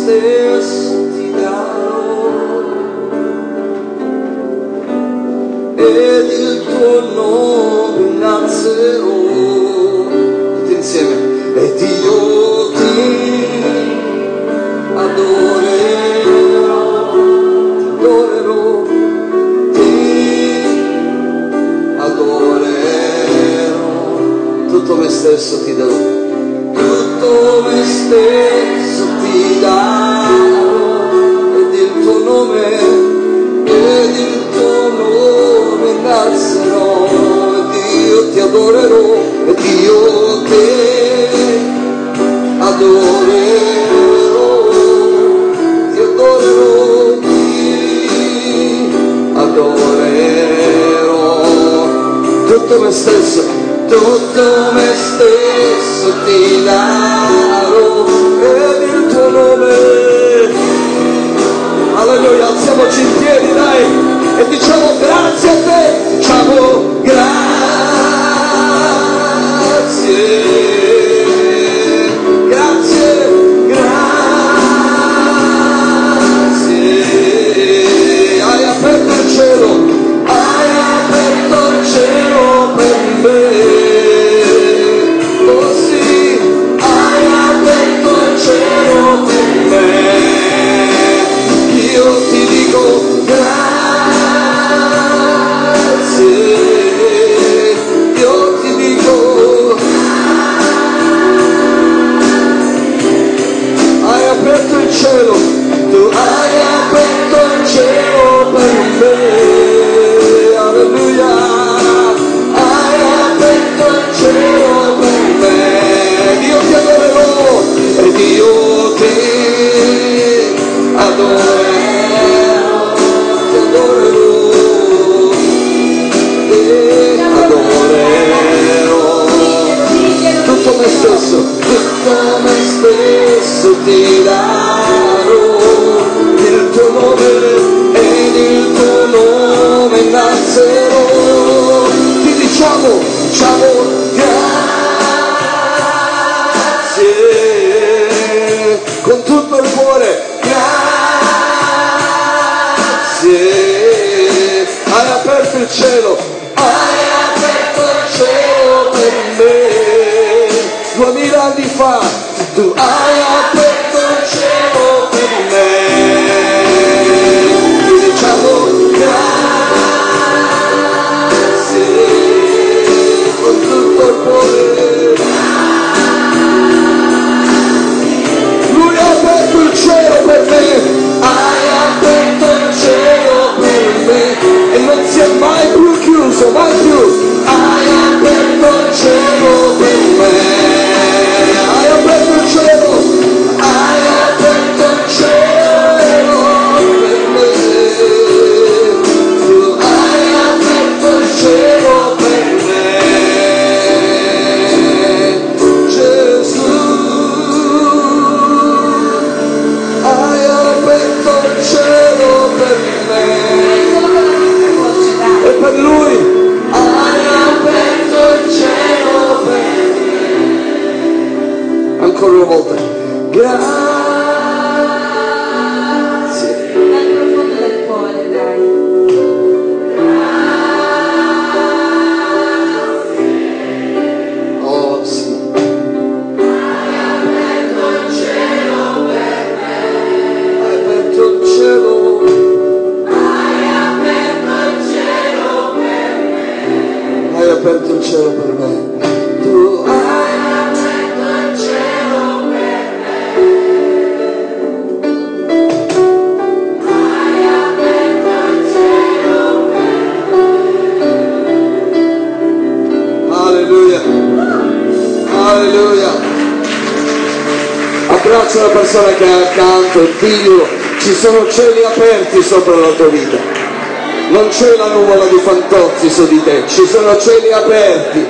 stesso ti darò ed il tuo nome innalzerò. Tutti insieme. Ed io ti adorerò, ti adorerò, tutto me stesso ti darò, tutto me stesso ti darò, ed il tuo nome innalzerò, ed io ti adorerò, ed io ti adorerò, ti adorerò, tutto me stesso ti darò, ed il tuo nome. Alleluia, alziamoci in piedi, dai, e diciamo grazie a te, diciamo grazie. Abbraccia la persona che è accanto e diglielo, ci sono cieli aperti sopra la tua vita, non c'è la nuvola di Fantozzi su di te, ci sono cieli aperti,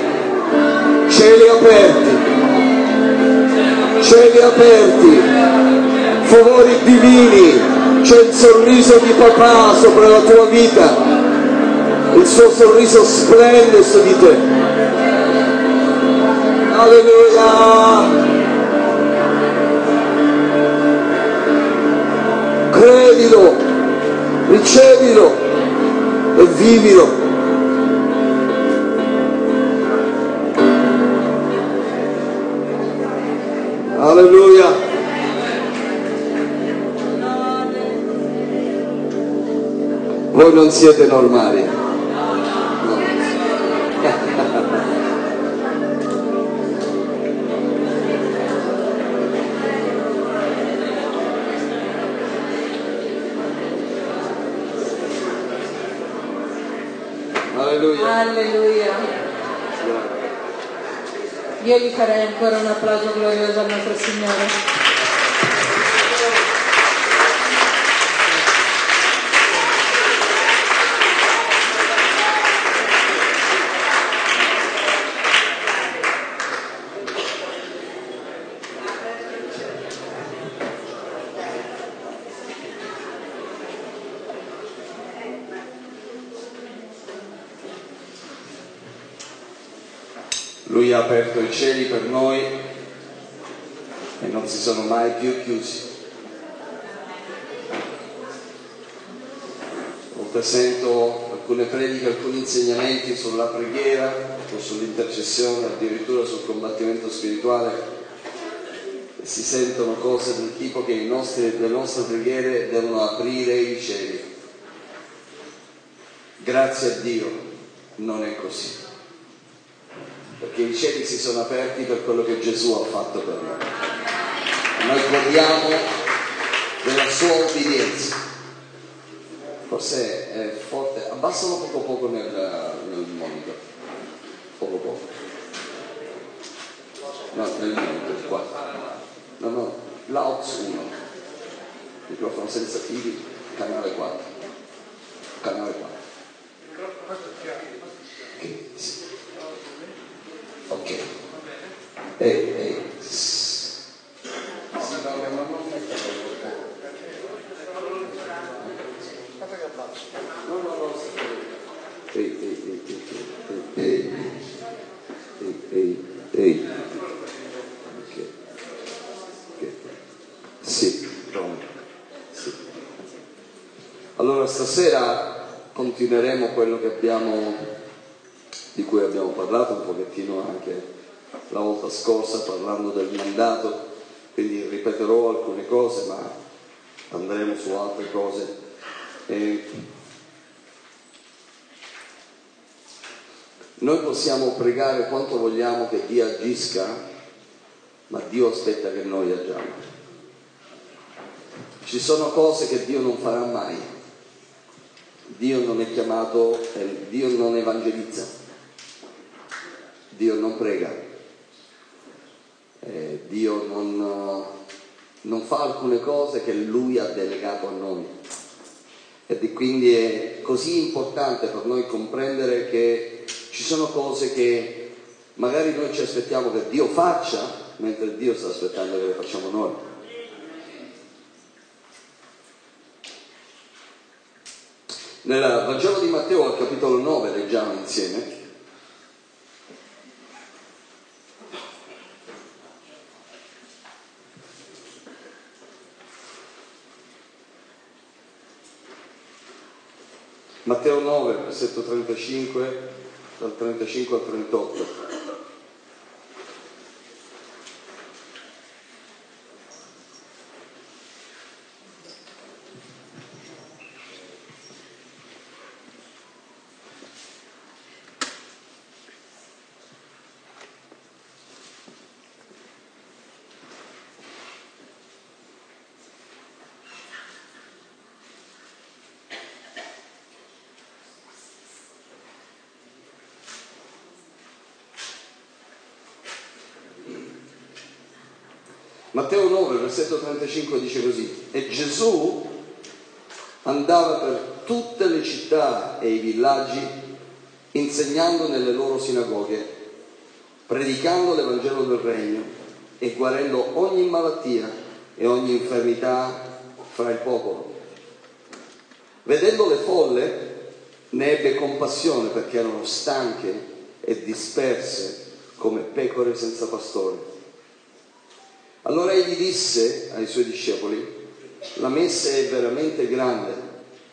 favori divini, c'è il sorriso di papà sopra la tua vita, il suo sorriso splende su di te. Alleluia. prendilo e vivilo. Alleluia. Voi non siete normali. No. Alleluia. Alleluia. Io gli farei ancora un applauso glorioso al nostro Signore. Lui ha aperto i cieli per noi e non si sono mai più chiusi. A volte sento alcune prediche, alcuni insegnamenti sulla preghiera o sull'intercessione, addirittura sul combattimento spirituale, e si sentono cose del tipo che le nostre preghiere devono aprire i cieli. Grazie a Dio non è così. Perché i cieli si sono aperti per quello che Gesù ha fatto per noi. Noi godiamo della sua obbedienza. Forse è forte, abbassalo poco nel monitor. Poco. No, nel monitor, qua. No, l'AUX 1. Microfono senza fili, canale 4. Canale 4. Okay, sì. Ok. Ehi. No. Ehi. Ok. Sì, pronto. Sì. Allora stasera continueremo quello di cui abbiamo parlato un pochettino anche la volta scorsa, parlando del mandato, quindi ripeterò alcune cose ma andremo su altre cose. Noi possiamo pregare quanto vogliamo che Dio agisca, ma Dio aspetta che noi agiamo. Ci sono cose che Dio non farà mai. Dio non è chiamato, Dio non evangelizza, Dio non prega, Dio non fa alcune cose che Lui ha delegato a noi. E quindi è così importante per noi comprendere che ci sono cose che magari noi ci aspettiamo che Dio faccia, mentre Dio sta aspettando che le facciamo noi. Nel Vangelo di Matteo al capitolo 9 leggiamo insieme. Matteo 9, versetto 35, dal 35 al 38. Matteo 9, versetto 35 dice così: e Gesù andava per tutte le città e i villaggi, insegnando nelle loro sinagoghe, predicando l'Evangelo del Regno e guarendo ogni malattia e ogni infermità fra il popolo. Vedendo le folle, ne ebbe compassione perché erano stanche e disperse come pecore senza pastore. Allora egli disse ai suoi discepoli: la messe è veramente grande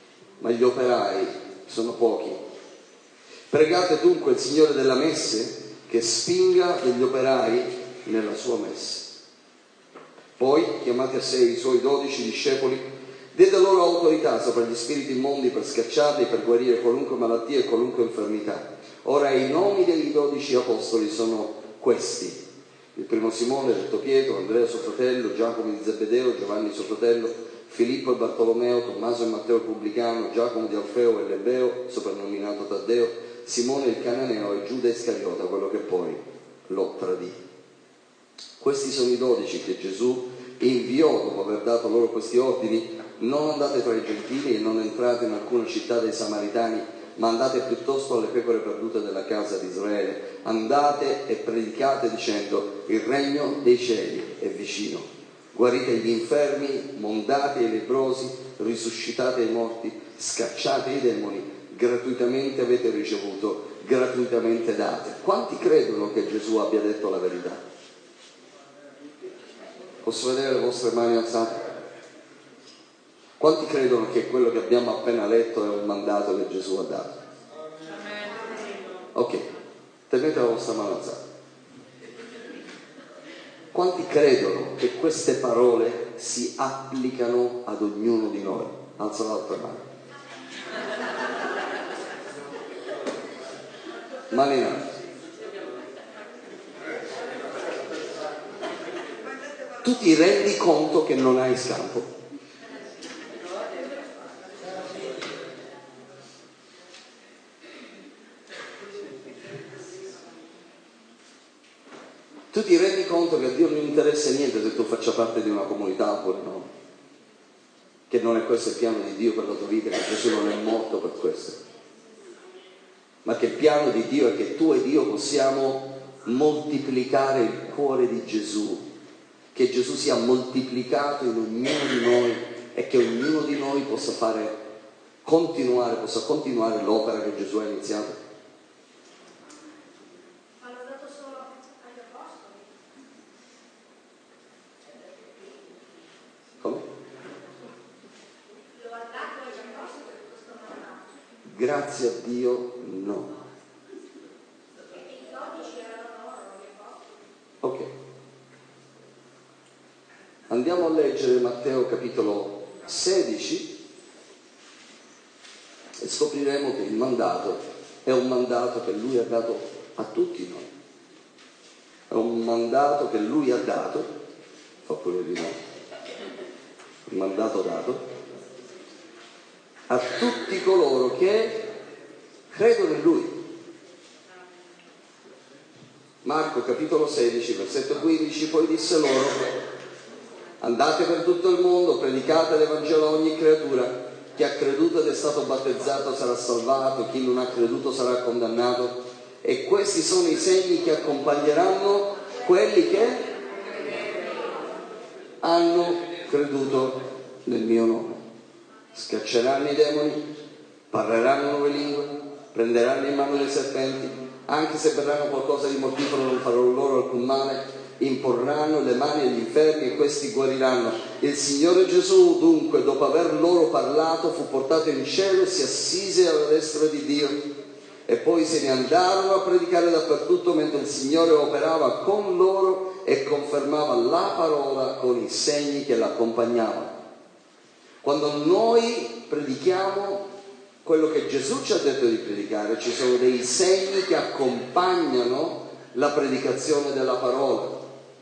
ma gli operai sono pochi. Pregate dunque il Signore della messe che spinga degli operai nella sua messe. Poi chiamate a sé i suoi 12 discepoli, diede loro autorità sopra gli spiriti immondi per scacciarli, per guarire qualunque malattia e qualunque infermità. Ora i nomi dei 12 apostoli sono questi: il primo Simone, detto Pietro, Andrea suo fratello, Giacomo di Zebedeo, Giovanni suo fratello, Filippo e Bartolomeo, Tommaso e Matteo il pubblicano, Giacomo di Alfeo e Lebeo, soprannominato Taddeo, Simone il cananeo e Giuda Iscariota, quello che poi lo tradì. Questi sono i 12 che Gesù inviò dopo aver dato loro questi ordini: non andate tra i gentili e non entrate in alcuna città dei Samaritani, ma andate piuttosto alle pecore perdute della casa di Israele. Andate e predicate dicendo: il regno dei cieli è vicino. Guarite gli infermi, mondate i lebbrosi, risuscitate i morti, scacciate i demoni. Gratuitamente avete ricevuto, gratuitamente date. Quanti credono che Gesù abbia detto la verità? Posso vedere le vostre mani alzate? Quanti credono che quello che abbiamo appena letto è un mandato che Gesù ha dato? Ok, tenete la vostra mano alzata. Quanti credono che queste parole si applicano ad ognuno di noi? Alza l'altra mano. Mani in alto. Tu ti rendi conto che non hai scampo? Tu ti rendi conto che a Dio non interessa niente se tu faccia parte di una comunità oppure no? Che non è questo il piano di Dio per la tua vita, che Gesù non è morto per questo. Ma che il piano di Dio è che tu e Dio possiamo moltiplicare il cuore di Gesù, che Gesù sia moltiplicato in ognuno di noi e che ognuno di noi possa continuare l'opera che Gesù ha iniziato. Ma l'ho dato solo agli apostoli. Come? L'ho dato agli apostoli questo mandato. Grazie a Dio no. Perché i 12 erano loro, gli apostoli. Ok. Andiamo a leggere Matteo capitolo 16 e scopriremo che il mandato è un mandato che Lui ha dato a tutti noi. È un mandato che Lui ha dato, fa pure di no, un mandato dato a tutti coloro che credono in Lui. Marco capitolo 16 versetto 15: poi disse loro: andate per tutto il mondo, predicate l'Evangelo a ogni creatura. Chi ha creduto ed è stato battezzato sarà salvato, chi non ha creduto sarà condannato. E questi sono i segni che accompagneranno quelli che hanno creduto nel mio nome. Scacceranno i demoni, parleranno nuove lingue, prenderanno in mano le serpenti, anche se berranno qualcosa di mortifero non farò loro alcun male. Imporranno le mani agli infermi e questi guariranno. Il Signore Gesù dunque, dopo aver loro parlato, fu portato in cielo e si assise alla destra di Dio. E poi se ne andarono a predicare dappertutto, mentre il Signore operava con loro e confermava la parola con i segni che l'accompagnavano. Quando noi predichiamo quello che Gesù ci ha detto di predicare, ci sono dei segni che accompagnano la predicazione della parola.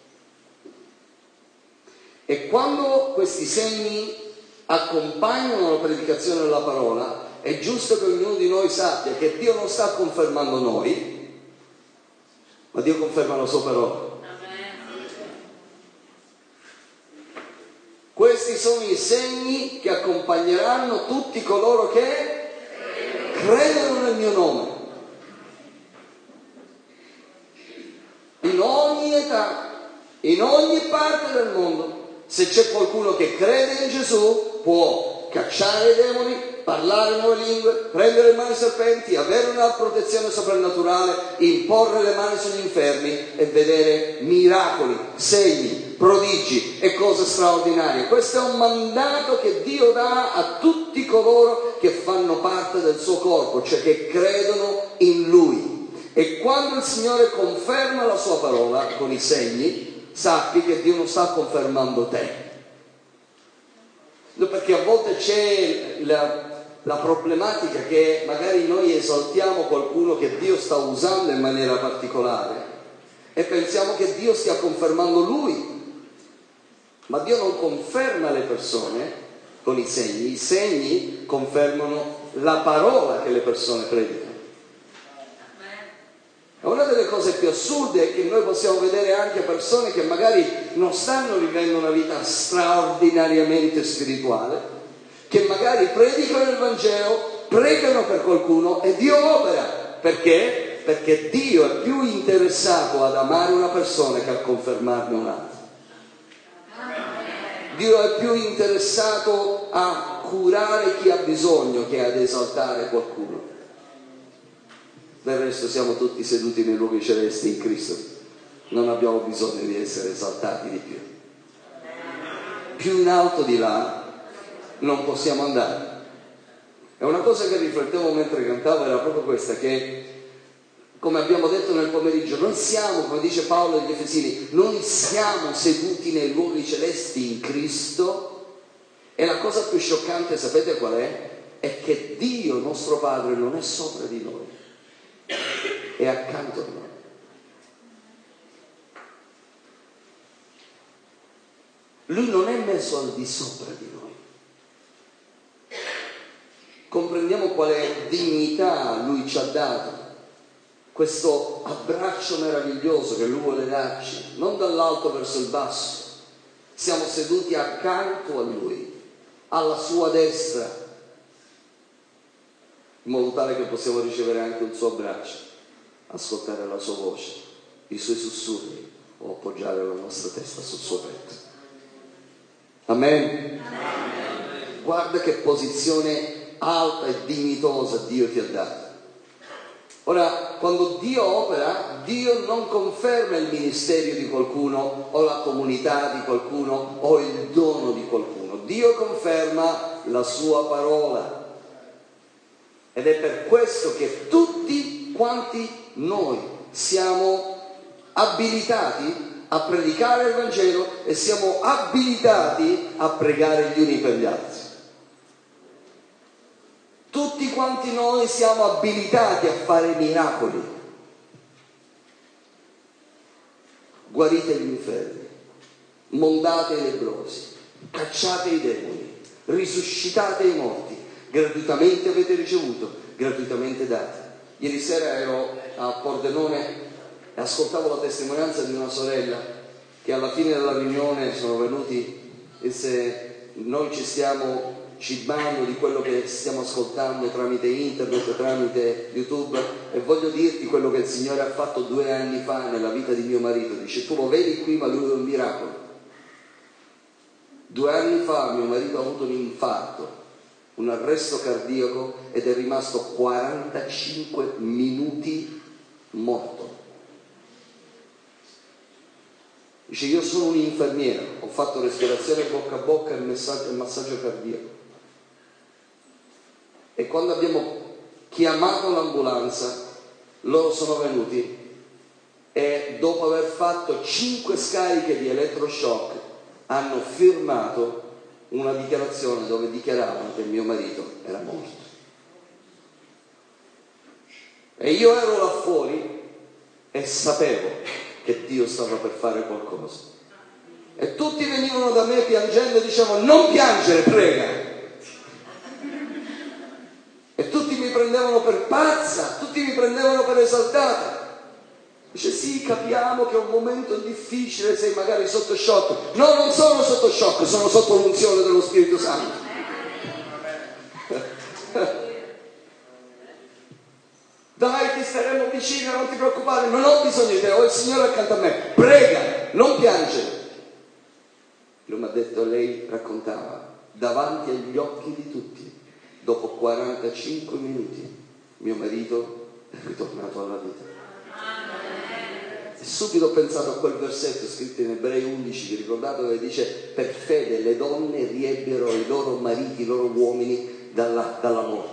E quando questi segni accompagnano la predicazione della parola, è giusto che ognuno di noi sappia che Dio non sta confermando noi, ma Dio conferma la sua parola. Questi sono i segni che accompagneranno tutti coloro che credono nel mio nome. In ogni età, in ogni parte del mondo. Se c'è qualcuno che crede in Gesù, può cacciare i demoni, parlare nuove lingue, prendere in mano i serpenti, avere una protezione soprannaturale, imporre le mani sugli infermi e vedere miracoli, segni, prodigi e cose straordinarie. Questo è un mandato che Dio dà a tutti coloro che fanno parte del suo corpo, cioè che credono in Lui. E quando il Signore conferma la sua parola con i segni, sappi che Dio non sta confermando te. Perché a volte c'è la problematica che magari noi esaltiamo qualcuno che Dio sta usando in maniera particolare e pensiamo che Dio stia confermando Lui, ma Dio non conferma le persone con i segni confermano la parola che le persone predicano. Una delle cose più assurde è che noi possiamo vedere anche persone che magari non stanno vivendo una vita straordinariamente spirituale, che magari predicano il Vangelo, pregano per qualcuno e Dio opera. Perché? Perché Dio è più interessato ad amare una persona che a confermarne un'altra. Dio è più interessato a curare chi ha bisogno che ad esaltare qualcuno. Del resto siamo tutti seduti nei luoghi celesti in Cristo, non abbiamo bisogno di essere esaltati di più. Più in alto di là non possiamo andare. E una cosa che riflettevo mentre cantavo era proprio questa, che come abbiamo detto nel pomeriggio, noi siamo, come dice Paolo agli Efesini, noi siamo seduti nei luoghi celesti in Cristo, e la cosa più scioccante, sapete qual è? È che Dio, nostro Padre, non è sopra di noi, è accanto a noi. Lui non è messo al di sopra di noi. Comprendiamo quale dignità Lui ci ha dato, questo abbraccio meraviglioso che Lui vuole darci, non dall'alto verso il basso. Siamo seduti accanto a Lui, alla sua destra, in modo tale che possiamo ricevere anche il suo abbraccio, ascoltare la sua voce, i suoi sussurri o appoggiare la nostra testa sul suo petto. Amen? Amen. Guarda che posizione alta e dignitosa Dio ti ha dato. Ora, quando Dio opera, Dio non conferma il ministero di qualcuno o la comunità di qualcuno o il dono di qualcuno. Dio conferma la sua parola. Ed è per questo che tutti quanti noi siamo abilitati a predicare il Vangelo e siamo abilitati a pregare gli uni per gli altri. Tutti quanti noi siamo abilitati a fare miracoli. Guarite gli infermi, mondate i lebbrosi, cacciate i demoni, risuscitate i morti. Gratuitamente avete ricevuto, gratuitamente date. Ieri sera ero a Pordenone e ascoltavo la testimonianza di una sorella che alla fine della riunione sono venuti e se noi ci stiamo cibando di quello che stiamo ascoltando tramite internet, tramite YouTube, e voglio dirti quello che il Signore ha fatto 2 anni fa nella vita di mio marito. Dice: tu lo vedi qui, ma lui è un miracolo. 2 anni fa mio marito ha avuto un infarto, un arresto cardiaco, ed è rimasto 45 minuti morto. Dice: io sono un infermiere, ho fatto respirazione bocca a bocca e massaggio cardiaco. E quando abbiamo chiamato l'ambulanza, loro sono venuti e dopo aver fatto 5 scariche di elettroshock hanno firmato una dichiarazione dove dichiaravano che mio marito era morto. E io ero là fuori e sapevo che Dio stava per fare qualcosa. E tutti venivano da me piangendo e dicevano: non piangere, prega. E tutti mi prendevano per pazza, tutti mi prendevano per esaltata. Dice: sì, capiamo che è un momento difficile, sei magari sotto shock. No, non sono sotto shock, sono sotto l'unzione dello Spirito Santo. Dai, ti staremo vicino, non ti preoccupare, non ho bisogno di te, ho il Signore accanto a me. Prega, non piangere. Lui mi ha detto, lei raccontava, davanti agli occhi di tutti, dopo 45 minuti, mio marito è ritornato alla vita. E subito ho pensato a quel versetto scritto in Ebrei 11, vi ricordate, dove dice: per fede le donne riebbero i loro mariti, i loro uomini, dalla morte.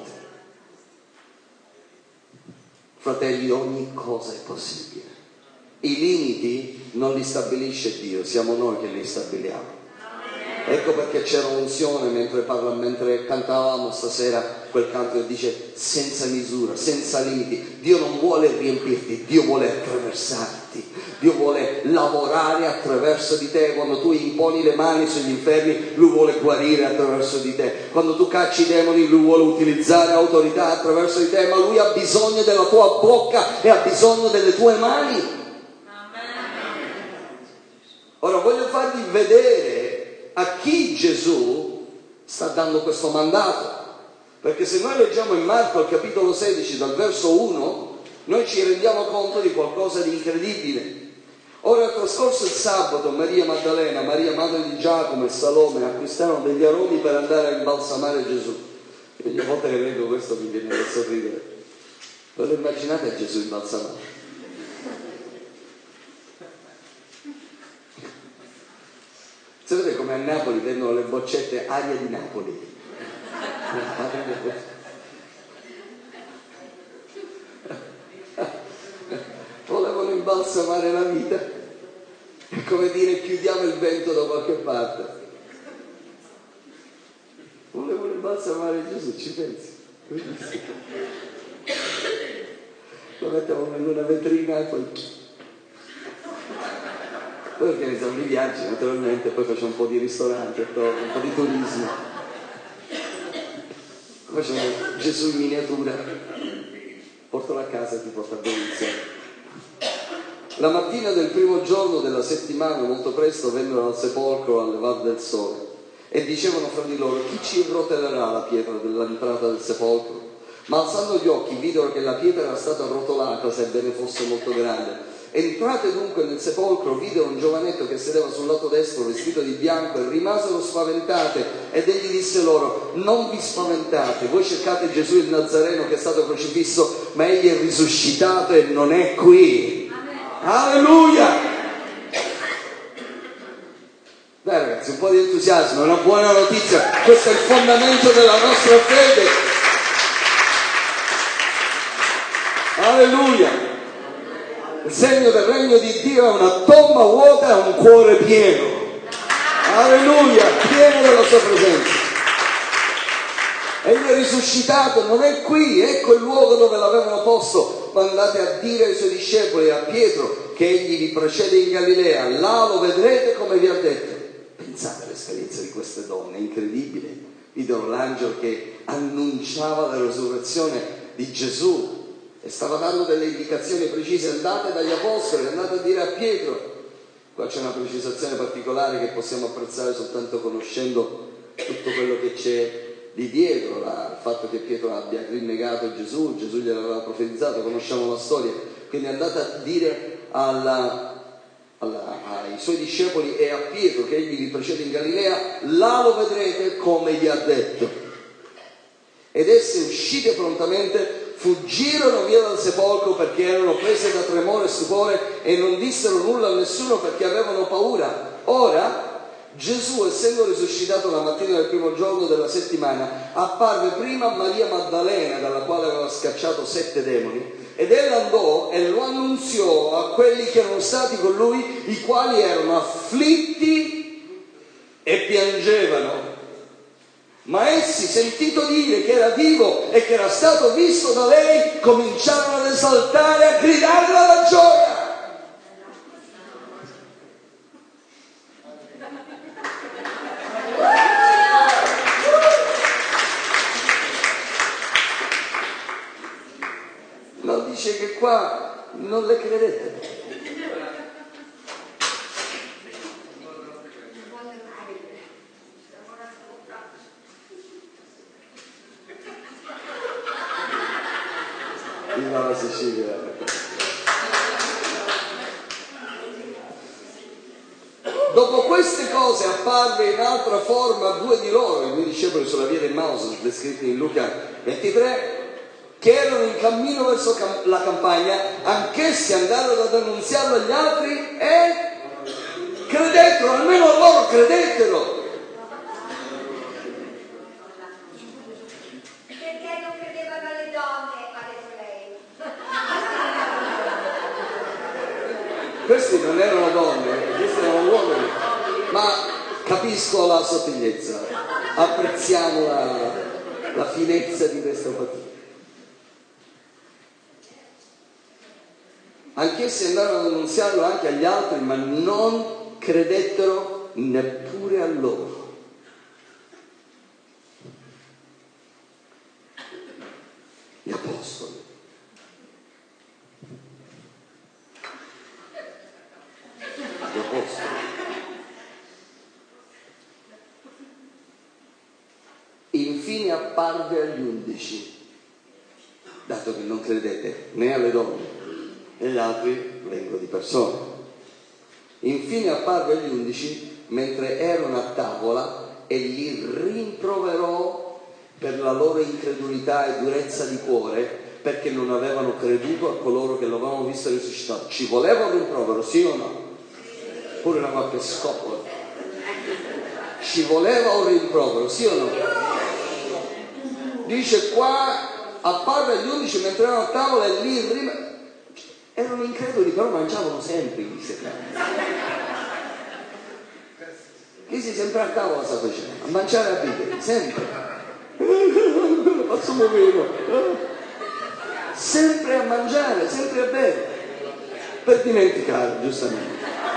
Fratelli, ogni cosa è possibile. I limiti non li stabilisce Dio, siamo noi che li stabiliamo. Ecco perché c'era unzione mentre cantavamo stasera quel canto che dice senza misura, senza limiti. Dio non vuole riempirti, Dio vuole attraversarti, Dio vuole lavorare attraverso di te. Quando tu imponi le mani sugli infermi, Lui vuole guarire attraverso di te. Quando tu cacci i demoni, Lui vuole utilizzare autorità attraverso di te, ma Lui ha bisogno della tua bocca e ha bisogno delle tue mani. Ora voglio farvi vedere a chi Gesù sta dando questo mandato, perché se noi leggiamo in Marco al capitolo 16 dal verso 1, noi ci rendiamo conto di qualcosa di incredibile. Ora è trascorso il sabato, Maria Maddalena, Maria madre di Giacomo e Salome acquistarono degli aromi per andare a imbalsamare Gesù. E ogni volta che leggo questo mi viene da sorridere. Ve lo immaginate a Gesù imbalsamato? Sapete come a Napoli vendono le boccette aria di Napoli? Volevano imbalsamare la vita, è come dire chiudiamo il vento da qualche parte. Volevano imbalsamare Gesù, ci pensi? Lo mettiamo in una vetrina e poi organizziamo i viaggi naturalmente, poi facciamo un po' di ristoranti attorno, un po' di turismo, facciamo Gesù in miniatura, portalo a casa e ti porta a benedizione. La mattina del primo giorno della settimana, molto presto, vennero al sepolcro al levar del sole e dicevano fra di loro: chi ci rotolerà la pietra dell'entrata del sepolcro? Ma alzando gli occhi videro che la pietra era stata rotolata, sebbene fosse molto grande. Entrate dunque nel sepolcro, videro un giovanetto che sedeva sul lato destro vestito di bianco e rimasero spaventate, ed egli disse loro: non vi spaventate, voi cercate Gesù il Nazareno che è stato crocifisso, ma egli è risuscitato e non è qui. Alleluia! Dai ragazzi, un po' di entusiasmo, è una buona notizia, questo è il fondamento della nostra fede. Alleluia! Il segno del regno di Dio è una tomba vuota e un cuore pieno. Alleluia, pieno della sua presenza. Egli è risuscitato, non è qui, ecco il luogo dove l'avevano posto. Andate a dire ai suoi discepoli e a Pietro che egli vi precede in Galilea, là lo vedrete come vi ha detto. Pensate all'esperienza di queste donne, incredibile. Videro l'angelo che annunciava la resurrezione di Gesù e stava dando delle indicazioni precise: andate dagli apostoli, andate a dire a Pietro. Qua c'è una precisazione particolare che possiamo apprezzare soltanto conoscendo tutto quello che c'è di dietro, il fatto che Pietro abbia rinnegato Gesù gliel'aveva profetizzato, conosciamo la storia. Quindi andate a dire ai suoi discepoli e a Pietro che egli vi precede in Galilea, là lo vedrete come gli ha detto. Ed esse, uscite prontamente, fuggirono via dal sepolcro perché erano prese da tremore e stupore e non dissero nulla a nessuno perché avevano paura. Ora Gesù, essendo risuscitato la mattina del primo giorno della settimana, apparve prima a Maria Maddalena, dalla quale aveva scacciato 7 demoni, ed ella andò e lo annunziò a quelli che erano stati con lui, i quali erano afflitti e piangevano. Ma essi, sentito dire che era vivo e che era stato visto da lei, cominciarono ad esaltare e a gridare dalla gioia. No, dice che qua non le credete. Viva la Sicilia. Dopo queste cose apparve in altra forma a 2 di loro, i 2 discepoli sulla via del Maus, descritti in Luca 23, che erano in cammino verso la campagna. Anch'essi andarono ad annunziarlo agli altri e credettero, almeno loro credettero. capisco la sottigliezza, apprezziamo la finezza di questa fatica. Anch'essi andarono ad annunziarlo anche agli altri, ma non credettero neppure a loro. Gli apostoli. Gli apostoli. Infine apparve agli 11, dato che non credete né alle donne e gli altri vengono di persona. Infine apparve agli 11 mentre erano a tavola e li rimproverò per la loro incredulità e durezza di cuore, perché non avevano creduto a coloro che lo avevano visto risuscitato. Ci voleva un rimprovero, sì o no? Pure una qualche scopola. Ci voleva un rimprovero, sì o no? Dice qua, apparve agli 11 mentre erano a tavola e lì erano increduli, però mangiavano sempre i secati. Chi si sempre a tavola sta facendo? A mangiare a bere, sempre. Faccio meno. Sempre a mangiare, sempre a bere. Per dimenticare, giustamente.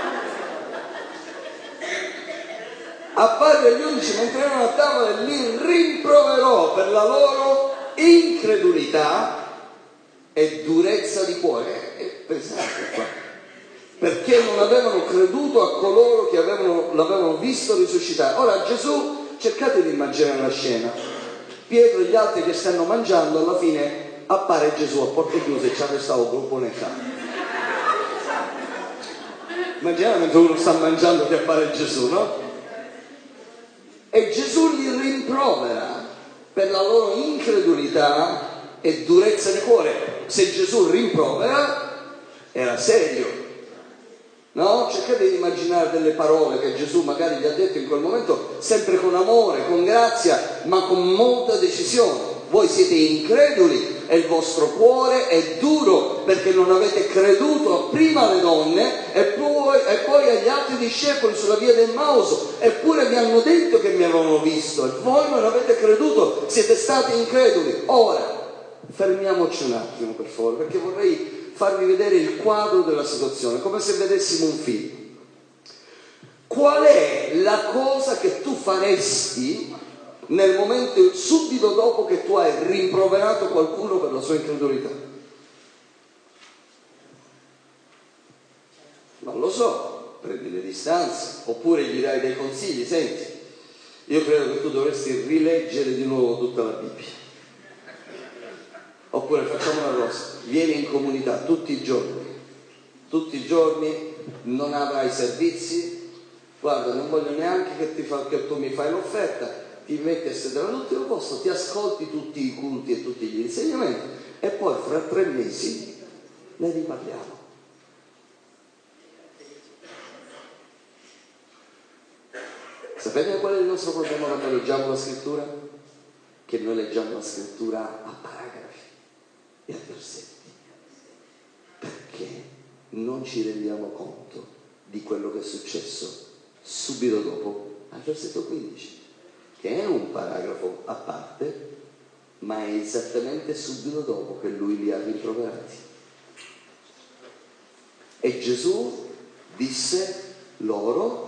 Apparve agli 11 mentre erano a tavola e li rimproverò per la loro incredulità e durezza di cuore. È pesante qua, perché non avevano creduto a coloro che l'avevano visto risuscitare. Ora Gesù, cercate di immaginare la scena, Pietro e gli altri che stanno mangiando, alla fine appare Gesù a porte chiuse e c'ha questo gruppo nel capo. Immaginate mentre uno sta mangiando che appare Gesù, no? E Gesù li rimprovera per la loro incredulità e durezza di cuore. Se Gesù rimprovera, era serio, no? Cercate di immaginare delle parole che Gesù magari gli ha detto in quel momento, sempre con amore, con grazia, ma con molta decisione. Voi siete increduli e il vostro cuore è duro perché non avete creduto prima alle donne e poi agli altri discepoli sulla via del Mauso, eppure vi hanno detto che mi avevano visto e voi non avete creduto, siete stati increduli. Ora fermiamoci un attimo per favore, perché vorrei farvi vedere il quadro della situazione, come se vedessimo un film. Qual è la cosa che tu faresti nel momento subito dopo che tu hai rimproverato qualcuno per la sua incredulità? Non lo so, prendi le distanze, oppure gli dai dei consigli. Senti, io credo che tu dovresti rileggere di nuovo tutta la Bibbia. Oppure facciamo una cosa, vieni in comunità tutti i giorni, non avrai servizi, guarda, non voglio neanche che tu mi fai l'offerta, ti metti a sedere all'ultimo posto, ti ascolti tutti i culti e tutti gli insegnamenti e poi fra 3 mesi ne riparliamo. Sapete qual è il nostro problema quando leggiamo la scrittura? Che noi leggiamo la scrittura a paragrafi e a versetti, perché non ci rendiamo conto di quello che è successo subito dopo al versetto 15, che è un paragrafo a parte, ma è esattamente subito dopo che lui li ha rimproverati. E Gesù disse loro: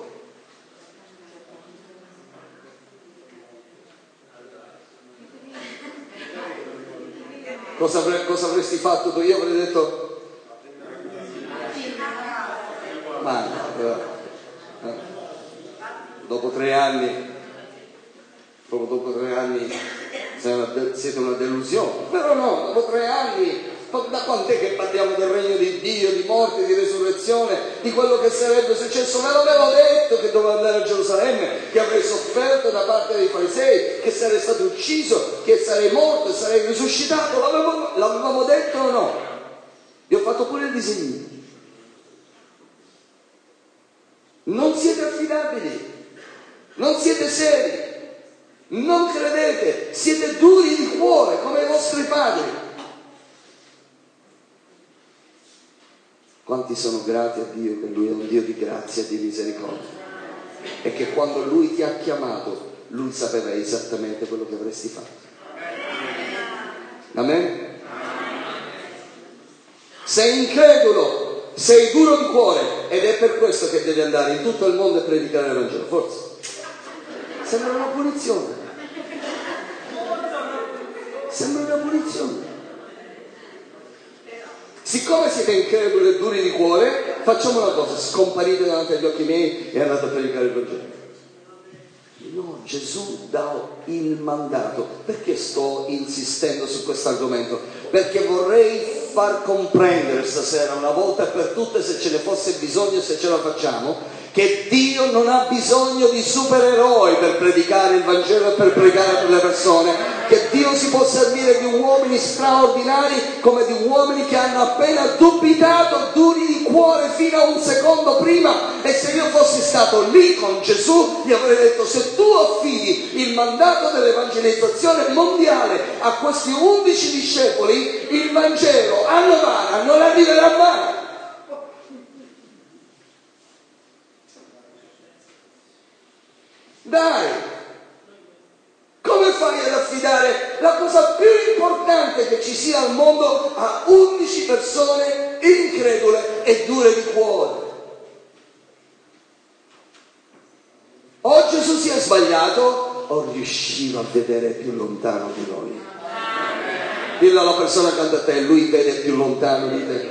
cosa avresti fatto tu? Io avrei detto: ma dopo 3 anni, proprio dopo 3 anni siete una delusione. Però no, dopo 3 anni, da quant'è che parliamo del regno di Dio, di morte, di resurrezione, di quello che sarebbe successo? Me l'avevo detto che dovevo andare a Gerusalemme, che avrei sofferto da parte dei farisei, che sarei stato ucciso, che sarei morto e sarei risuscitato. L'avevamo detto o no? Vi ho fatto pure il disegnino. Non siete affidabili, non siete seri, non credete, siete duri di cuore come i vostri padri. Quanti sono grati a Dio che Lui è un Dio di grazia e di misericordia? è che quando Lui ti ha chiamato, Lui sapeva esattamente quello che avresti fatto. Amen? Sei incredulo, sei duro di cuore, ed è per questo che devi andare in tutto il mondo e predicare il Vangelo. Forse sembra una punizione. Sembra una punizione. Siccome siete increduli e duri di cuore, facciamo una cosa: scomparite davanti agli occhi miei e andate a predicare il Vangelo. No, Gesù dà il mandato. Perché sto insistendo su questo argomento? Perché vorrei far comprendere stasera, una volta per tutte, se ce ne fosse bisogno, se ce la facciamo, che Dio non ha bisogno di supereroi per predicare il Vangelo e per pregare per le persone, che Dio si può servire di uomini straordinari come di uomini che hanno appena dubitato, duri di cuore fino a un secondo prima. E se io fossi stato lì con Gesù, gli avrei detto: se tu affidi il mandato dell'evangelizzazione mondiale a questi 11 discepoli, il Vangelo a Novara non arriverà mai. Dai, come fai ad affidare la cosa più importante che ci sia al mondo a 11 persone incredule e dure di cuore? O Gesù si è sbagliato o riusciva a vedere più lontano di noi. Dillo alla persona accanto a te: Lui vede più lontano di te.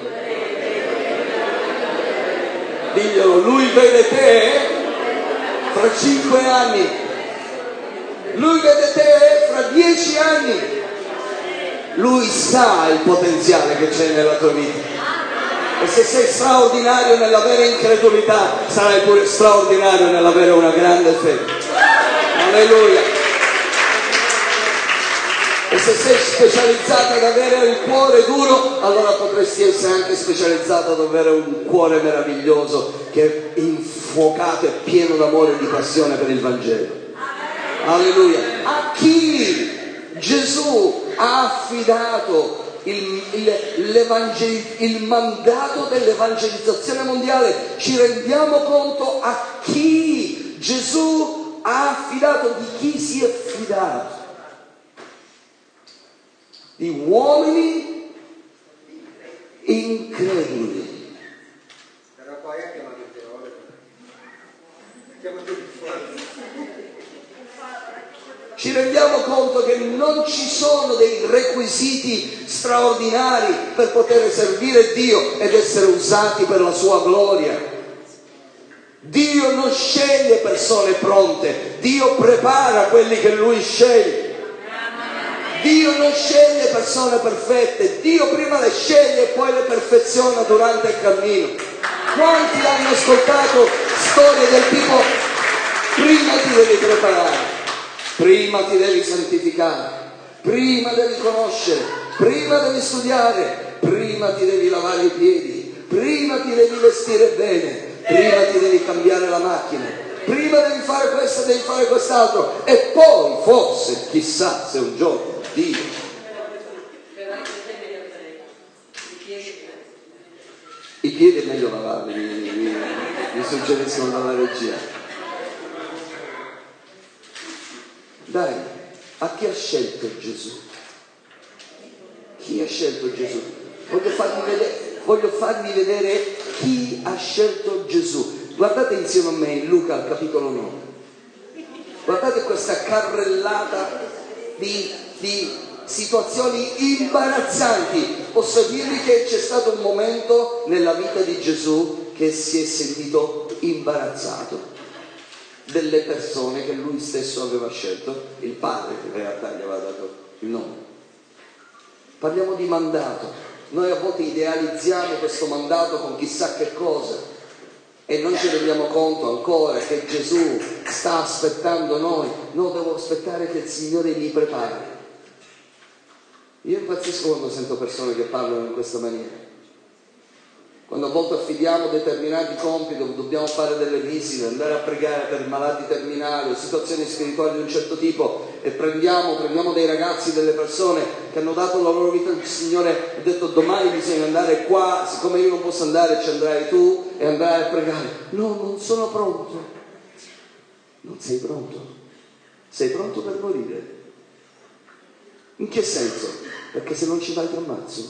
Diglielo: Lui vede te fra 5 anni, Lui vede te fra 10 anni, Lui sa il potenziale che c'è nella tua vita. E se sei straordinario nell'avere incredulità, sarai pure straordinario nell'avere una grande fede. Alleluia. E se sei specializzato ad avere il cuore duro, allora potresti essere anche specializzato ad avere un cuore meraviglioso che è infuocato e pieno d'amore e di passione per il Vangelo. Alleluia. A chi Gesù ha affidato il mandato dell'evangelizzazione mondiale? Ci rendiamo conto a chi Gesù ha affidato, di chi si è fidato? Di uomini increduli. Però poi ha chiamato il teologo. Ha chiamato il fuori. Ci rendiamo conto che non ci sono dei requisiti straordinari per poter servire Dio ed essere usati per la sua gloria. Dio non sceglie persone pronte, Dio prepara quelli che Lui sceglie. Dio non sceglie persone perfette, Dio prima le sceglie e poi le perfeziona durante il cammino. Quanti hanno ascoltato storie del tipo: prima ti devi preparare, prima ti devi santificare, prima devi conoscere, prima devi studiare, prima ti devi lavare i piedi, prima ti devi vestire bene, prima ti devi cambiare la macchina, prima devi fare questo, devi fare quest'altro, e poi forse, chissà se un giorno Dio. I piedi è meglio lavarli, mi suggeriscono dalla regia. Dai, a chi ha scelto Gesù? Chi ha scelto Gesù? Voglio farvi vedere chi ha scelto Gesù. Guardate insieme a me in Luca al capitolo 9. Guardate questa carrellata di situazioni imbarazzanti. Posso dirvi che c'è stato un momento nella vita di Gesù che si è sentito imbarazzato delle persone che lui stesso aveva scelto, il padre che in realtà gli aveva dato il nome. Parliamo di mandato. Noi a volte idealizziamo questo mandato con chissà che cosa e non ci rendiamo conto ancora che Gesù sta aspettando noi. No, devo aspettare che il Signore mi prepari. Io impazzisco quando sento persone che parlano in questa maniera. Quando a volte affidiamo determinati compiti, dobbiamo fare delle visite, andare a pregare per malati terminali o situazioni spirituali di un certo tipo, e prendiamo dei ragazzi, delle persone che hanno dato la loro vita al Signore e ha detto: domani bisogna andare qua, siccome io non posso andare ci andrai tu e andrai a pregare. No, non sono pronto. Non sei pronto? Sei pronto per morire? In che senso? Perché se non ci vai ti ammazzo.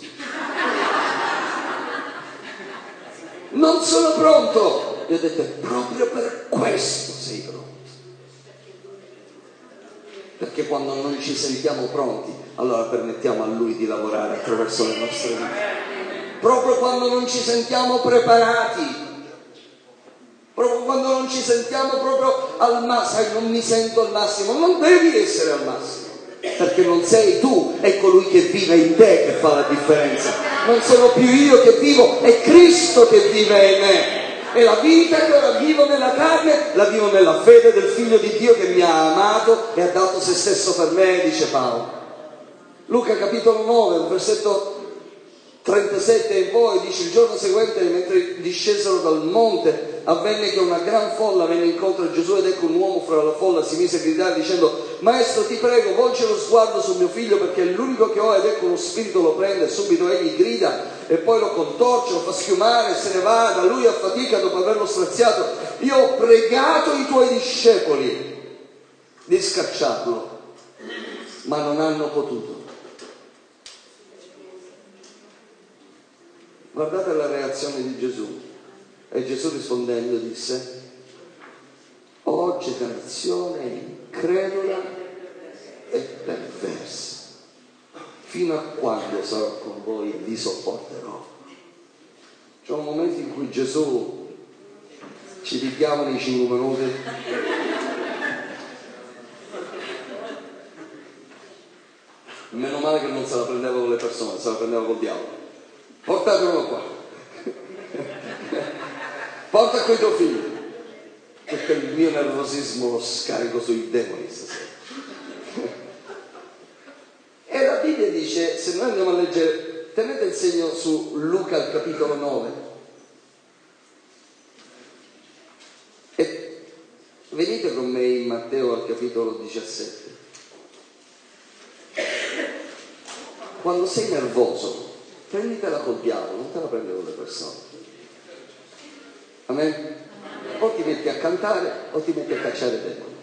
Non sono pronto! Gli ho detto, proprio per questo sei pronto. Perché quando non ci sentiamo pronti, allora permettiamo a Lui di lavorare attraverso le nostre vite. Proprio quando non ci sentiamo preparati, proprio quando non ci sentiamo proprio al massimo, sai, non mi sento al massimo, non devi essere al massimo, perché non sei tu, è colui che vive in te che fa la differenza. Non sono più io che vivo, è Cristo che vive in me. E la vita che ora vivo nella carne, la vivo nella fede del Figlio di Dio che mi ha amato e ha dato se stesso per me, dice Paolo. Luca capitolo 9, versetto 37 in poi, dice: il giorno seguente, mentre discesero dal monte, avvenne che una gran folla venne incontro a Gesù, ed ecco un uomo fra la folla si mise a gridare dicendo: Maestro, ti prego, volge lo sguardo sul mio figlio, perché è l'unico che ho, ed ecco uno spirito lo prende, e subito egli grida e poi lo contorce, lo fa schiumare, se ne va da lui a fatica dopo averlo straziato. Io ho pregato i tuoi discepoli di scacciarlo, ma non hanno potuto. Guardate la reazione di Gesù. E Gesù rispondendo disse: o generazione incredula e perversa, fino a quando sarò con voi e vi sopporterò. C'è un momento in cui Gesù ci richiama nei 5 minuti. Meno male che non se la prendeva con le persone, se la prendeva col diavolo. Portatelo qua. Porta qui tuo figlio. Perché il mio nervosismo lo scarico sui demoni stasera. E la Bibbia dice, se noi andiamo a leggere, tenete il segno su Luca al capitolo 9 e venite con me in Matteo al capitolo 17. Quando sei nervoso, prenditela col diavolo, non te la prendi con le persone. Amen? O ti metti a cantare o ti metti a cacciare demoni.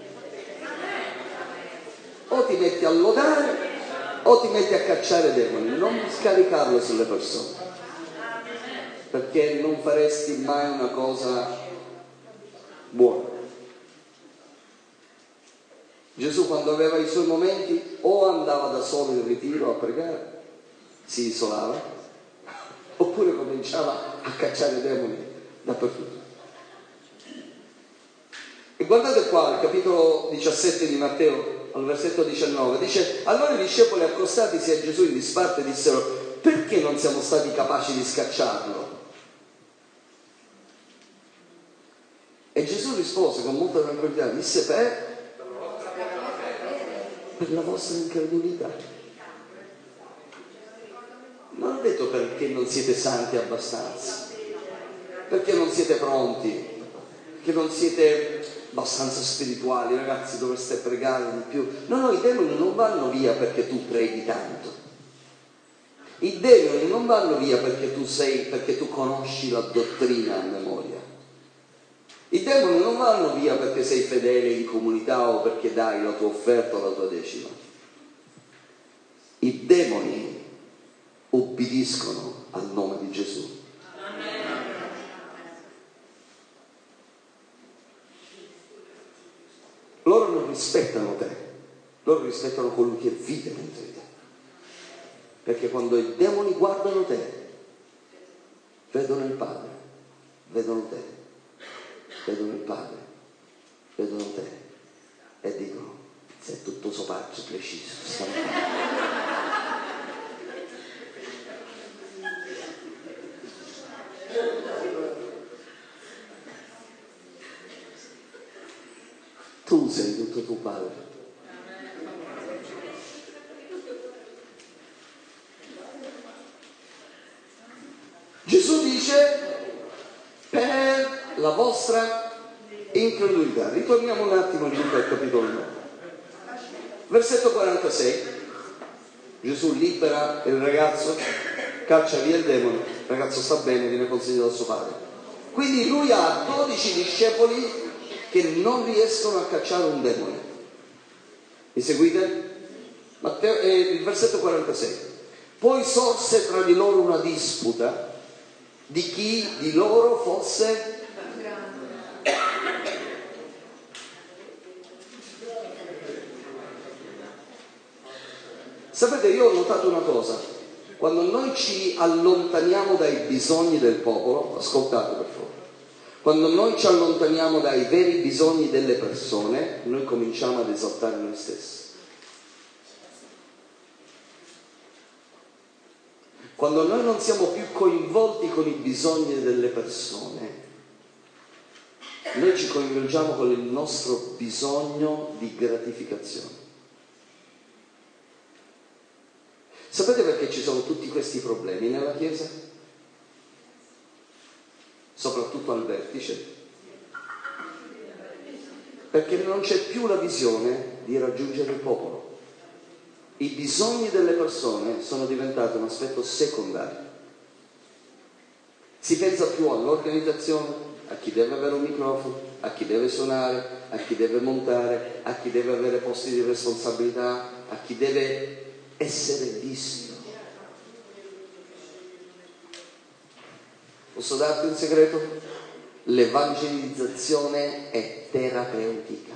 O ti metti a lodare o ti metti a cacciare demoni. Non scaricarlo sulle persone, perché non faresti mai una cosa buona. Gesù, quando aveva i suoi momenti, o andava da solo in ritiro a pregare, si isolava, oppure cominciava a cacciare demoni dappertutto. E guardate qua il capitolo 17 di Matteo, al versetto 19, dice: allora i discepoli, accostatisi a Gesù in disparte, dissero: perché non siamo stati capaci di scacciarlo? E Gesù rispose con molta tranquillità, disse: per la vostra incredulità. Non ho detto perché non siete santi abbastanza, perché non siete pronti, perché non siete abbastanza spirituali. Ragazzi, dovreste pregare di più. No, i demoni non vanno via perché tu preghi tanto. I demoni non vanno via perché tu conosci la dottrina a memoria. I demoni non vanno via perché sei fedele in comunità o perché dai la tua offerta o la tua decima. I demoni obbediscono al nome di Gesù. Loro non rispettano te, loro rispettano colui che vive dentro di te. Perché quando i demoni guardano te, vedono il Padre, vedono te, vedono il Padre, vedono te e dicono: sei tutto sopaccio, preciso. Tu sei tutto tuo Padre. Gesù dice: per la vostra incredulità. Ritorniamo un attimo in Luca al capitolo 9. Versetto 46. Gesù libera il ragazzo, caccia via il demone, il ragazzo sta bene, viene consegnato da suo padre. Quindi lui ha 12 discepoli che non riescono a cacciare un demone. Mi seguite? Il versetto 46. Poi sorse tra di loro una disputa di chi di loro fosse Sapete, io ho notato una cosa: quando noi ci allontaniamo dai bisogni del popolo, ascoltate per favore, quando noi ci allontaniamo dai veri bisogni delle persone, noi cominciamo ad esaltare noi stessi. Quando noi non siamo più coinvolti con i bisogni delle persone, noi ci coinvolgiamo con il nostro bisogno di gratificazione. Sapete perché ci sono tutti questi problemi nella Chiesa? Soprattutto al vertice. Perché non c'è più la visione di raggiungere il popolo. I bisogni delle persone sono diventati un aspetto secondario. Si pensa più all'organizzazione, a chi deve avere un microfono, a chi deve suonare, a chi deve montare, a chi deve avere posti di responsabilità, a chi deve essere visto. Posso darti un segreto? L'evangelizzazione è terapeutica.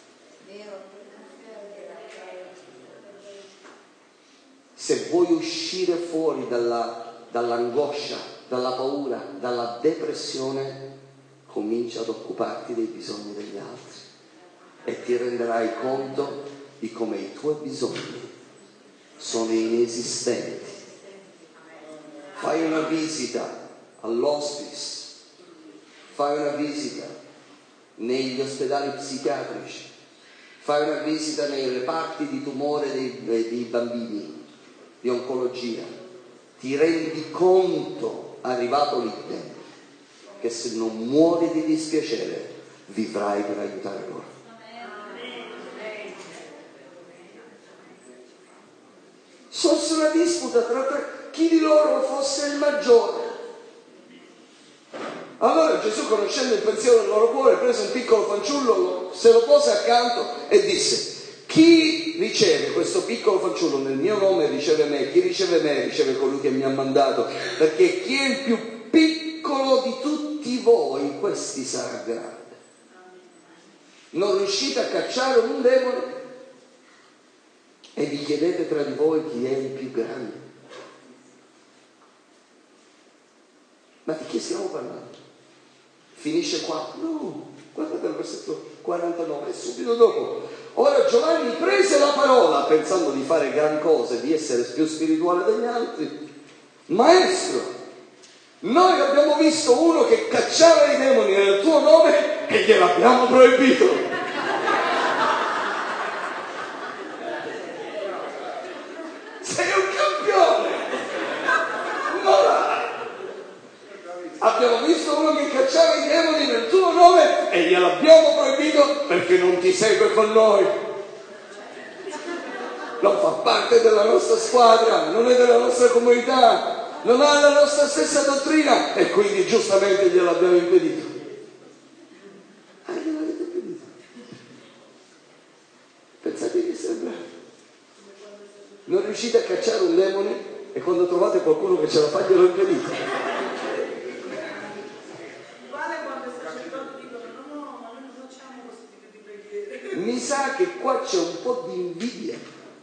Se vuoi uscire fuori dall'angoscia, dalla paura, dalla depressione, comincia ad occuparti dei bisogni degli altri e ti renderai conto di come i tuoi bisogni sono inesistenti. Fai una visita all'hospice, fai una visita negli ospedali psichiatrici, fai una visita nei reparti di tumore dei bambini, di oncologia, ti rendi conto, arrivato lì dentro, che se non muori di dispiacere vivrai per aiutare loro. Sorse una disputa tra chi di loro fosse il maggiore. Allora Gesù, conoscendo il pensiero del loro cuore, prese un piccolo fanciullo, se lo pose accanto e disse: chi riceve questo piccolo fanciullo nel mio nome riceve me, chi riceve me riceve colui che mi ha mandato, perché chi è il più piccolo di tutti voi, questi sarà grande. Non riuscite a cacciare un demone e vi chiedete tra di voi chi è il più grande. Ma di chi stiamo parlando? Finisce qua? No, guardate il versetto 49, subito dopo. Ora Giovanni prese la parola pensando di fare gran cose, di essere più spirituale degli altri. Maestro, noi abbiamo visto uno che cacciava i demoni nel tuo nome e gliel'abbiamo proibito. Sei un campione! Abbiamo visto uno che cacciava i demoni nel tuo nome e gliel'abbiamo proibito perché non ti segue con noi. Non fa parte della nostra squadra, non è della nostra comunità, non ha la nostra stessa dottrina e quindi giustamente gliel'abbiamo impedito. Gliel'avete impedito? Pensate che sembra? Non riuscite a cacciare un demone e quando trovate qualcuno che ce la fa glielo impedite. Mi sa che qua c'è un po' di invidia.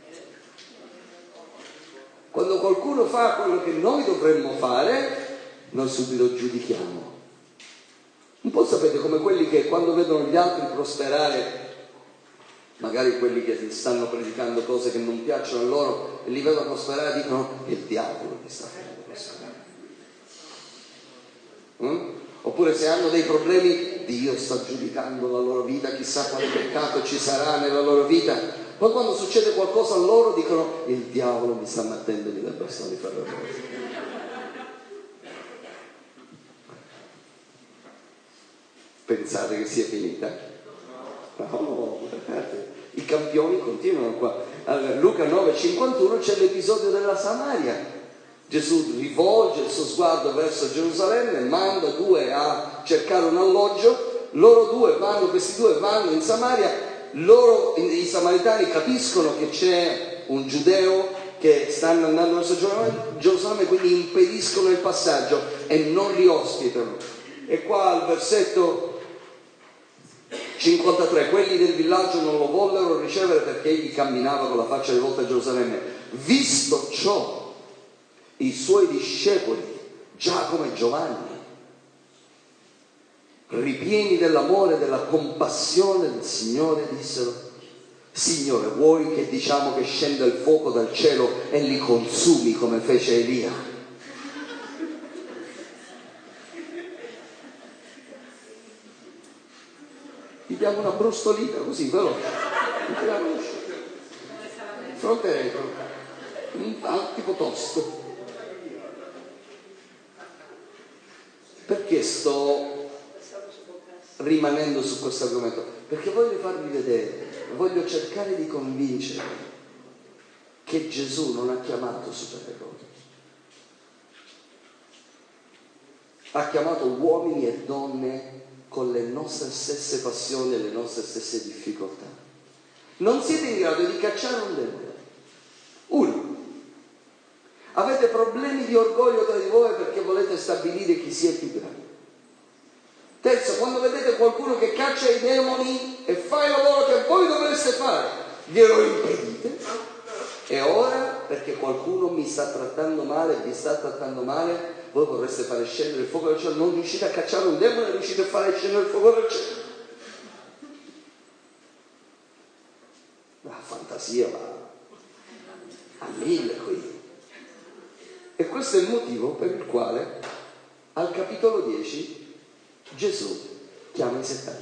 Quando qualcuno fa quello che noi dovremmo fare, noi subito giudichiamo. Un po' sapete come quelli che quando vedono gli altri prosperare, magari quelli che stanno predicando cose che non piacciono a loro e li vedono prosperare, dicono: è il diavolo che sta facendo prosperare. Oppure se hanno dei problemi, Dio sta giudicando la loro vita, chissà quale peccato ci sarà nella loro vita. Poi quando succede qualcosa a loro dicono: il diavolo mi sta mettendo lì dal bastone di ferro. Pensate che sia finita? No, guardate, i campioni continuano qua. Allora, Luca 9,51 c'è l'episodio della Samaria. Gesù rivolge il suo sguardo verso Gerusalemme, manda due a cercare un alloggio, questi due vanno in Samaria, i samaritani capiscono che c'è un giudeo che stanno andando verso Gerusalemme, quindi impediscono il passaggio e non li ospitano. E qua al versetto 53, quelli del villaggio non lo vollero ricevere perché egli camminava con la faccia rivolta a Gerusalemme. Visto ciò, i suoi discepoli, Giacomo e Giovanni, ripieni dell'amore e della compassione del Signore, dissero: Signore, vuoi che diciamo che scenda il fuoco dal cielo e li consumi come fece Elia? Gli diamo una brustolina così, veloce, fronte retro, tipo tosto. Perché sto rimanendo su questo argomento? Perché voglio farvi vedere, voglio cercare di convincere che Gesù non ha chiamato supereroi, ha chiamato uomini e donne con le nostre stesse passioni e le nostre stesse difficoltà. Non siete in grado di cacciare un demone. Uno, avete problemi di orgoglio tra di voi perché volete stabilire chi sia più grande. Terzo, quando vedete qualcuno che caccia i demoni e fa il lavoro che voi dovreste fare, glielo impedite. E ora, perché qualcuno mi sta trattando male, vi sta trattando male, voi vorreste fare scendere il fuoco dal cielo, non riuscite a cacciare un demone, riuscite a fare scendere il fuoco dal cielo. La fantasia va a 1000 qui. E questo è il motivo per il quale al capitolo 10 Gesù chiama i 70.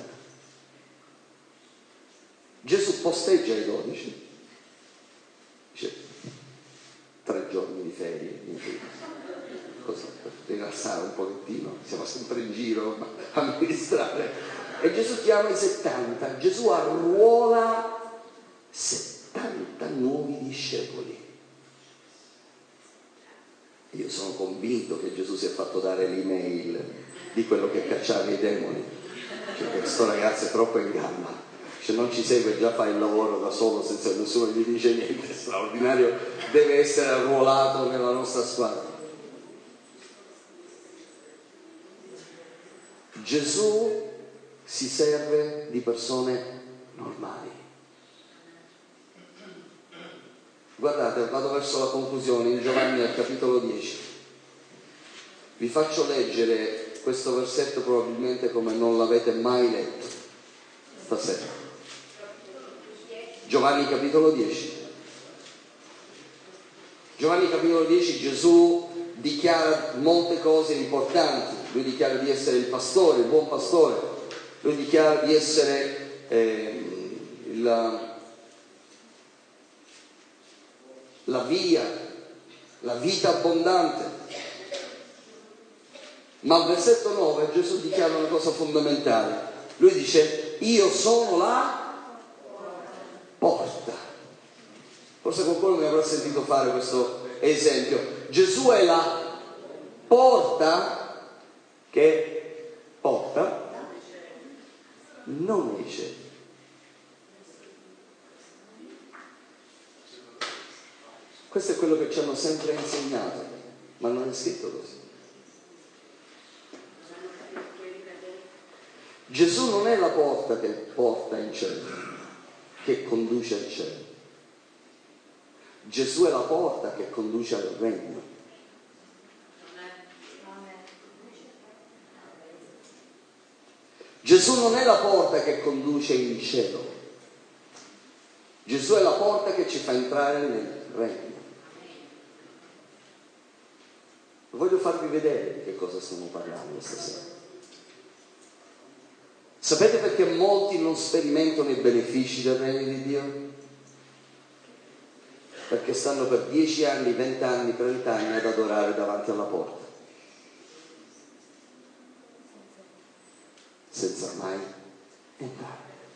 Gesù posteggia i 12, dice 3 giorni di ferie, così per rilassare un pochettino, siamo sempre in giro a amministrare, e Gesù chiama i 70. Gesù arruola 70 nuovi discepoli. Io sono convinto che Gesù si è fatto dare l'email di quello che cacciava i demoni, cioè questo ragazzo è troppo in gamba, cioè non ci segue, già fa il lavoro da solo senza che nessuno gli dice niente, straordinario, deve essere arruolato nella nostra squadra. Gesù si serve di persone normali. Guardate, vado verso la conclusione in Giovanni al capitolo 10. Vi faccio leggere questo versetto probabilmente come non l'avete mai letto stasera. Giovanni capitolo 10. Giovanni capitolo 10, Gesù dichiara molte cose importanti. Lui dichiara di essere il pastore, il buon pastore. Lui dichiara di essere la via, la vita abbondante. Ma al versetto 9 Gesù dichiara una cosa fondamentale. Lui dice: io sono la porta. Forse qualcuno mi avrà sentito fare questo esempio. Gesù è la porta che porta, non dice. Questo è quello che ci hanno sempre insegnato, ma non è scritto così. Gesù non è la porta che porta in cielo, che conduce al cielo. Gesù è la porta che conduce al regno. Gesù non è la porta che conduce in cielo. Gesù è la porta che ci fa entrare nel regno. Voglio farvi vedere di che cosa stiamo parlando stasera. Sapete perché molti non sperimentano i benefici del regno di Dio? Perché stanno per 10 anni, 20 anni, 30 anni ad adorare davanti alla porta, senza mai entrare.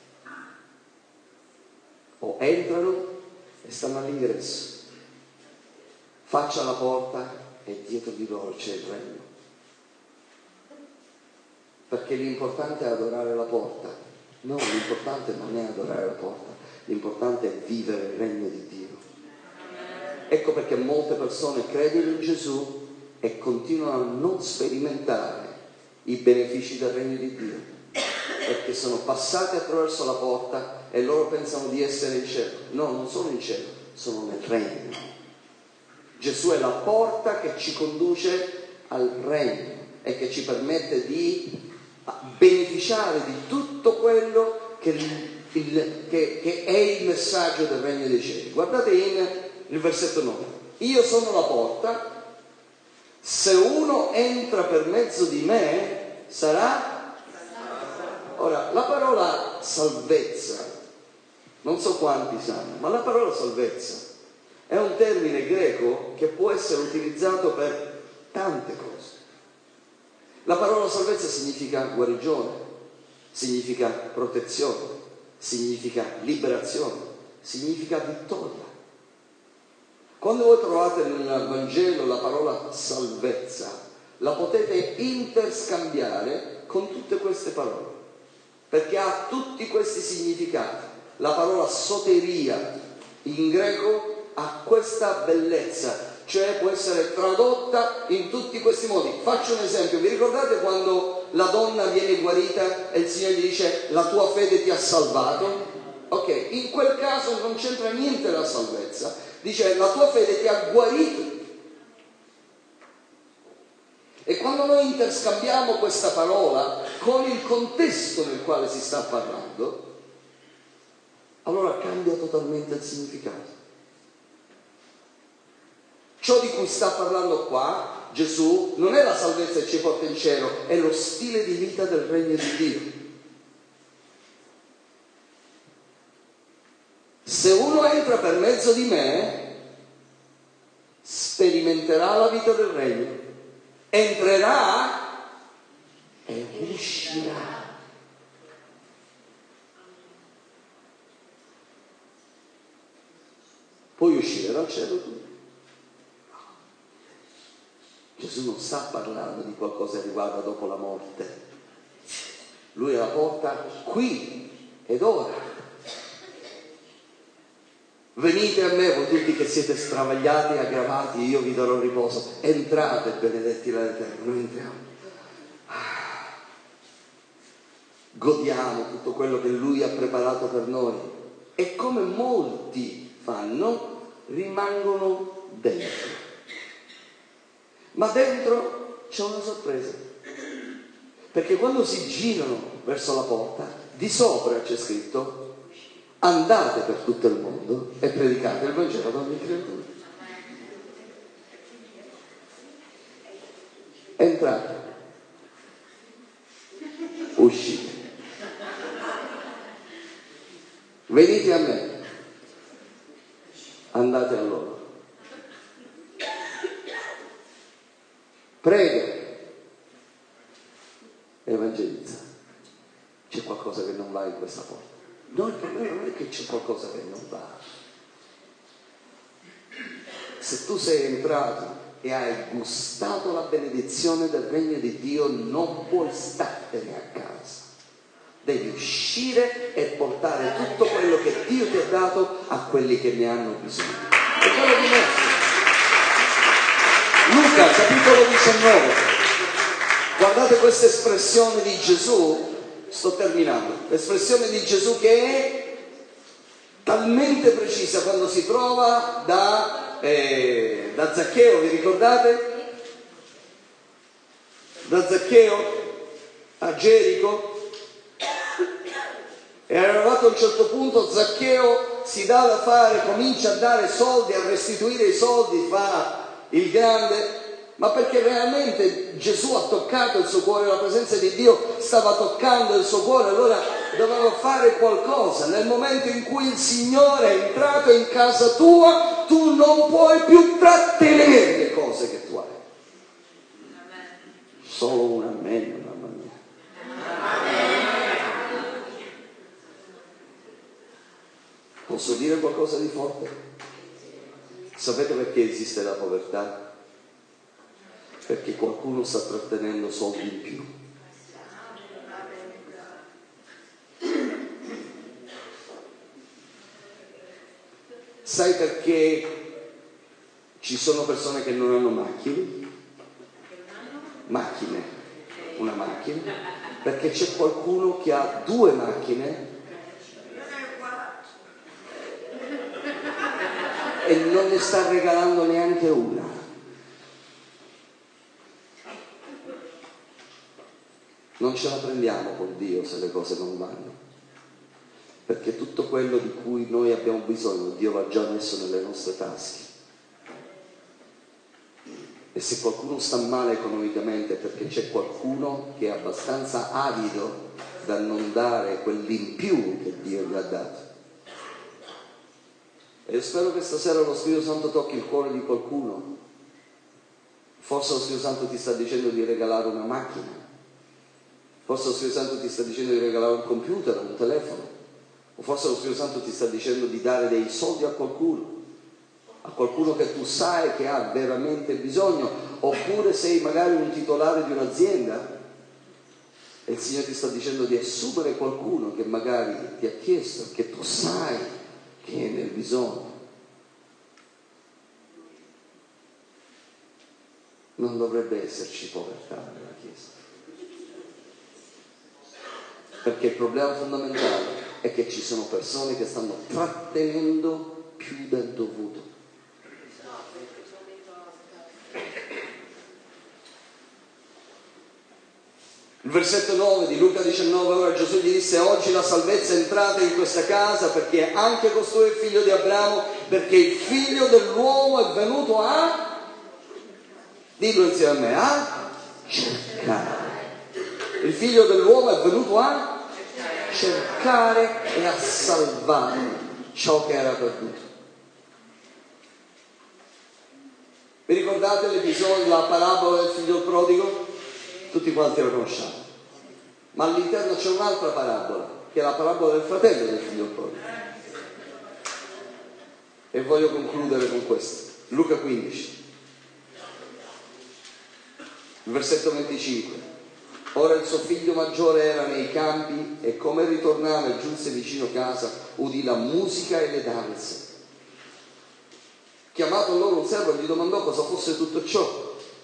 O entrano e stanno all'ingresso, faccia alla porta e dietro di loro c'è il regno. perché l'importante è adorare la porta. No, l'importante non è adorare la porta, l'importante è vivere il regno di Dio. Ecco perché molte persone credono in Gesù e continuano a non sperimentare i benefici del regno di Dio, perché sono passati attraverso la porta e loro pensano di essere in cielo. No, non sono in cielo, sono nel regno. Gesù è la porta che ci conduce al regno e che ci permette di beneficiare di tutto quello che è il messaggio del regno dei cieli. Guardate il versetto 9. Io sono la porta, se uno entra per mezzo di me sarà. Ora, la parola salvezza, non so quanti sanno, ma la parola salvezza è un termine greco che può essere utilizzato per tante cose. La parola salvezza significa guarigione, significa protezione, significa liberazione, significa vittoria. Quando voi trovate nel Vangelo la parola salvezza, la potete interscambiare con tutte queste parole, perché ha tutti questi significati. La parola soteria in greco ha questa bellezza, cioè può essere tradotta in tutti questi modi. Faccio un esempio: vi ricordate quando la donna viene guarita e il Signore gli dice la tua fede ti ha salvato? Ok, in quel caso non c'entra niente la salvezza, dice la tua fede ti ha guarito. E quando noi interscambiamo questa parola con il contesto nel quale si sta parlando, allora cambia totalmente il significato. Ciò di cui sta parlando qua Gesù non è la salvezza che ci porta in cielo, è lo stile di vita del regno di Dio. Se uno entra per mezzo di me, sperimenterà la vita del regno, entrerà e uscirà. Puoi uscire dal cielo tu? Gesù non sta parlando di qualcosa che riguarda dopo la morte. Lui è la porta qui ed ora. Venite a me voi tutti che siete travagliati e aggravati, io vi darò riposo. Entrate, benedetti dall'Eterno. Noi entriamo. Godiamo tutto quello che Lui ha preparato per noi. E come molti fanno, rimangono dentro. Ma dentro c'è una sorpresa, perché quando si girano verso la porta, di sopra c'è scritto: andate per tutto il mondo e predicate il Vangelo ad ogni creatura. Entrate, uscite, venite a me, andate a loro. Prega, evangelizza. C'è qualcosa che non va in questa porta. No, il problema non è che c'è qualcosa che non va. Se tu sei entrato e hai gustato la benedizione del regno di Dio, non puoi startene a casa. Devi uscire e portare tutto quello che Dio ti ha dato a quelli che ne hanno bisogno. E quello di me. Luca, capitolo 19. Guardate questa espressione di Gesù. Sto terminando. L'espressione di Gesù che è talmente precisa quando si trova da Zaccheo, vi ricordate? Da Zaccheo a Gerico. E arrivato a un certo punto Zaccheo si dà da fare, comincia a dare soldi, a restituire i soldi, fa il grande, ma perché realmente Gesù ha toccato il suo cuore, la presenza di Dio stava toccando il suo cuore, allora doveva fare qualcosa. Nel momento in cui il Signore è entrato in casa tua, tu non puoi più trattenere le cose che tu hai. Solo un amen, mamma mia. Posso dire qualcosa di forte? Sapete perché esiste la povertà? Perché qualcuno sta trattenendo soldi in più. Sai perché ci sono persone che non hanno macchine? Macchine, una macchina, perché c'è qualcuno che ha 2 macchine e non ne sta regalando neanche una. Non ce la prendiamo con Dio se le cose non vanno, perché tutto quello di cui noi abbiamo bisogno Dio l'ha già messo nelle nostre tasche. E se qualcuno sta male economicamente è perché c'è qualcuno che è abbastanza avido da non dare quell'in più che Dio gli ha dato. E io spero che stasera lo Spirito Santo tocchi il cuore di qualcuno. Forse lo Spirito Santo ti sta dicendo di regalare una macchina, forse lo Spirito Santo ti sta dicendo di regalare un computer, un telefono, o forse lo Spirito Santo ti sta dicendo di dare dei soldi a qualcuno che tu sai che ha veramente bisogno, oppure sei magari un titolare di un'azienda e il Signore ti sta dicendo di assumere qualcuno che magari ti ha chiesto, che tu sai che è nel bisogno. Non dovrebbe esserci povertà nella Chiesa, perché il problema fondamentale è che ci sono persone che stanno trattenendo più del dovuto. Il versetto 9 di Luca 19, ora Gesù gli disse: oggi la salvezza è entrata in questa casa, perché anche costui è figlio di Abramo, perché il figlio dell'uomo è venuto a, dillo insieme a me, a cercare. Il figlio dell'uomo è venuto a cercare e a salvare ciò che era perduto. Vi ricordate l'episodio, la parabola del figlio prodigo? Tutti quanti la conosciamo, ma all'interno c'è un'altra parabola, che è la parabola del fratello del figlio prodigo. E voglio concludere con questo. Luca 15, il versetto 25. Ora il suo figlio maggiore era nei campi e come ritornava e giunse vicino casa udì la musica e le danze. Chiamato allora un servo gli domandò cosa fosse tutto ciò.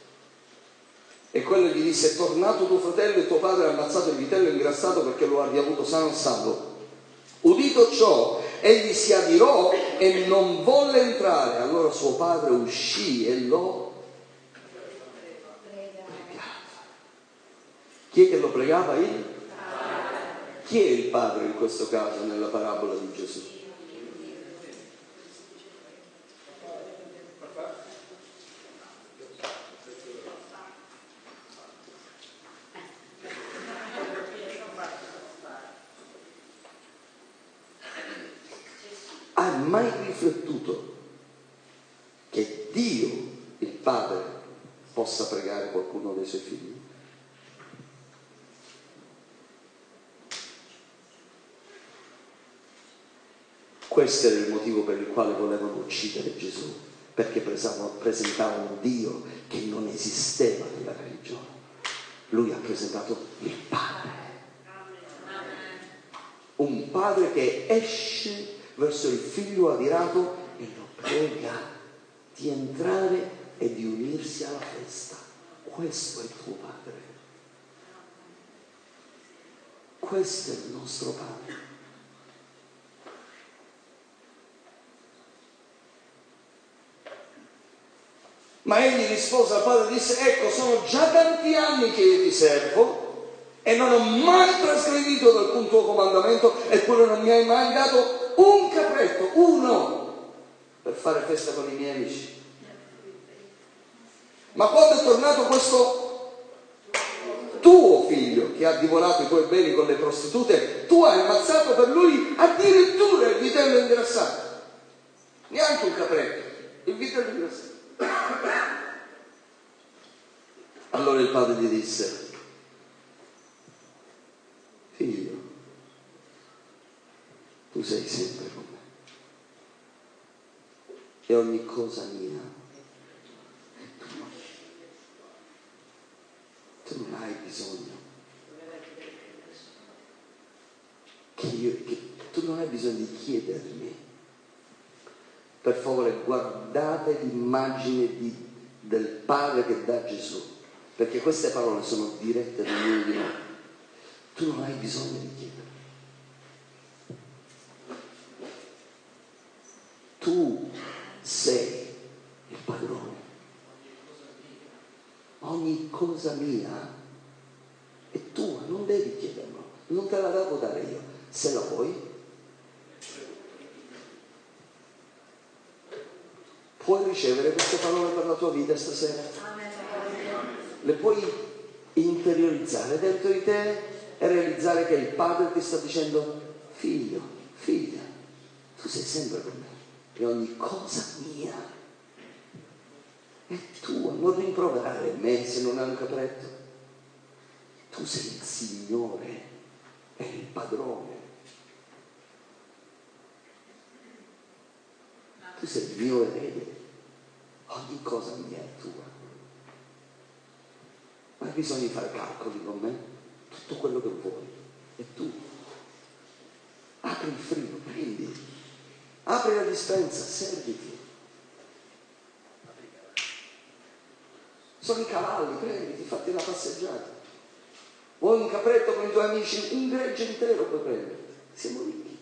E quello gli disse: è tornato tuo fratello e tuo padre ha ammazzato il vitello ingrassato perché lo ha riavuto sano e salvo. Udito ciò, egli si adirò e non volle entrare. Allora suo padre uscì e lo pregava. Chi è che lo pregava? Chi è il padre in questo caso nella parabola di Gesù? Hai mai riflettuto che Dio, il Padre, possa pregare qualcuno dei suoi figli? Questo era il motivo per il quale volevano uccidere Gesù, perché presentavano un Dio che non esisteva nella religione. Lui ha presentato il Padre, un Padre che esce verso il figlio adirato e lo prega di entrare e di unirsi alla festa. Questo è il tuo Padre, questo è il nostro Padre. Ma egli rispose al padre e disse: ecco, sono già tanti anni che io ti servo e non ho mai trasgredito alcun tuo comandamento, eppure non mi hai mai dato un capretto, uno, per fare festa con i miei amici. Ma quando è tornato questo tuo figlio che ha divorato i tuoi beni con le prostitute, tu hai ammazzato per lui addirittura il vitello ingrassato. Neanche un capretto, il vitello ingrassato. Allora il padre gli disse: figlio, tu sei sempre con me e ogni cosa mia tu non hai bisogno tu non hai bisogno di chiedermi, Per favore, guardate l'immagine del Padre che dà Gesù, perché queste parole sono dirette da ognuno di noi. Tu non hai bisogno di chiedere. Tu sei il padrone. Ogni cosa mia è tua, non devi chiederlo, non te la devo dare io. Se la vuoi, puoi ricevere queste parole per la tua vita stasera. Le puoi interiorizzare dentro di te e realizzare che il Padre ti sta dicendo: figlio, figlia, tu sei sempre con me e ogni cosa mia è tua. Non rimproverare me se non hai un capretto. Tu sei il Signore e il padrone. Tu sei il mio erede, ogni cosa mia è tua. Non hai bisogno di fare calcoli con me, tutto quello che vuoi è tu. Apri il frigo, prendi, apri la dispensa, serviti. Sono i cavalli, prenditi, fatti una passeggiata. Vuoi un capretto con i tuoi amici, un gregge intero puoi prendere. Siamo ricchi.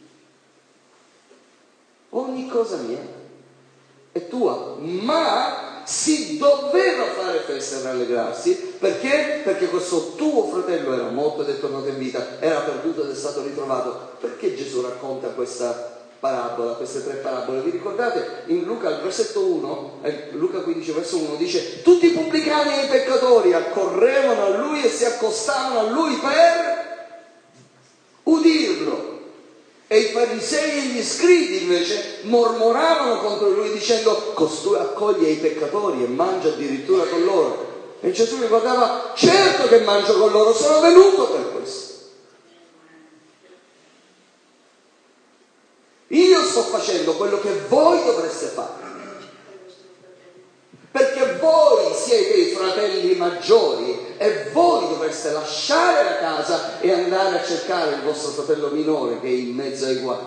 Ogni cosa mia è tua, ma si doveva fare festa e rallegrarsi. Perché? Perché questo tuo fratello era morto ed è tornato in vita, era perduto ed è stato ritrovato. Perché Gesù racconta questa parabola, queste tre parabole? Vi ricordate? In Luca, al versetto 1, Luca 15 verso 1 dice: tutti i pubblicani e i peccatori accorrevano a lui e si accostavano a lui per udirlo. E i farisei e gli scribi invece mormoravano contro lui dicendo: costui accoglie i peccatori e mangia addirittura con loro. E Gesù gli guardava: certo che mangio con loro, sono venuto per questo. Io sto facendo quello che voi dovreste fare, perché voi siete i fratelli maggiori e voi dovreste lasciare la casa e andare a cercare il vostro fratello minore che è in mezzo ai guai.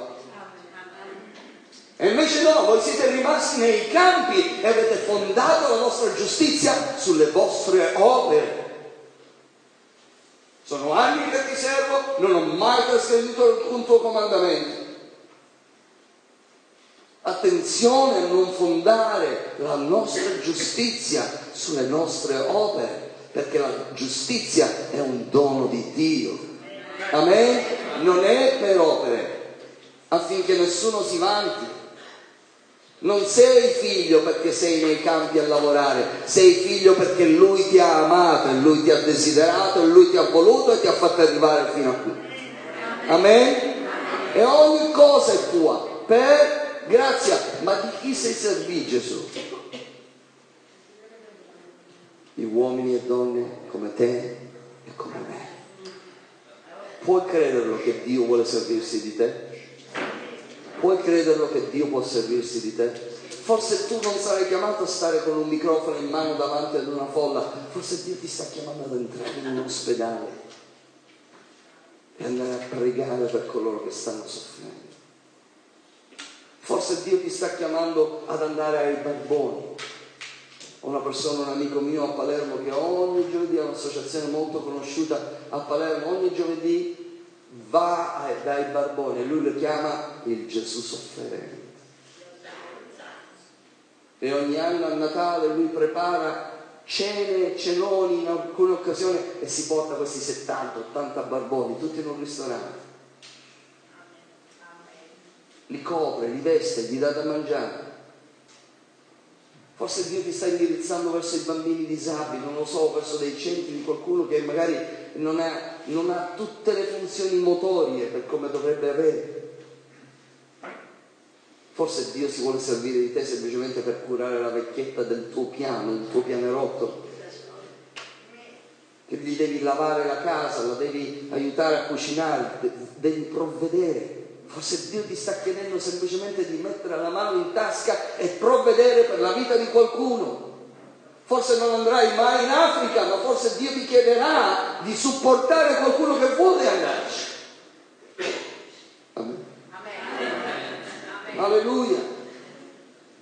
E invece no, voi siete rimasti nei campi e avete fondato la vostra giustizia sulle vostre opere. Sono anni che ti servo, non ho mai trasgredito alcun tuo comandamento. Attenzione a non fondare la nostra giustizia sulle nostre opere, perché la giustizia è un dono di Dio. Amen? Non è per opere, affinché nessuno si vanti. Non sei figlio perché sei nei campi a lavorare, sei figlio perché Lui ti ha amato e Lui ti ha desiderato e Lui ti ha voluto e ti ha fatto arrivare fino a qui. Amen? E ogni cosa è tua per grazia. Ma di chi sei servito, Gesù? Di uomini e donne come te e come me. Puoi crederlo che Dio vuole servirsi di te? Puoi crederlo che Dio può servirsi di te? Forse tu non sarai chiamato a stare con un microfono in mano davanti ad una folla. Forse Dio ti sta chiamando ad entrare in un ospedale e andare a pregare per coloro che stanno soffrendo. Forse Dio ti sta chiamando ad andare ai barboni. Ho una persona, un amico mio a Palermo, che ogni giovedì ha un'associazione molto conosciuta a Palermo, ogni giovedì va dai barboni e lui lo chiama il Gesù sofferente. E ogni anno a Natale lui prepara cene, cenoni in alcune occasioni e si porta questi 70-80 barboni, tutti in un ristorante. Li copre, li veste, gli dà da mangiare. Forse Dio ti sta indirizzando verso i bambini disabili, non lo so, verso dei centri di qualcuno che magari non ha tutte le funzioni motorie per come dovrebbe avere. Forse Dio si vuole servire di te semplicemente per curare la vecchietta del tuo piano, il tuo pianerotto, che gli devi lavare la casa, la devi aiutare a cucinare, devi provvedere. Forse Dio ti sta chiedendo semplicemente di mettere la mano in tasca e provvedere per la vita di qualcuno. Forse non andrai mai in Africa, ma forse Dio ti chiederà di supportare qualcuno che vuole andarci. Amen. Amen. Alleluia.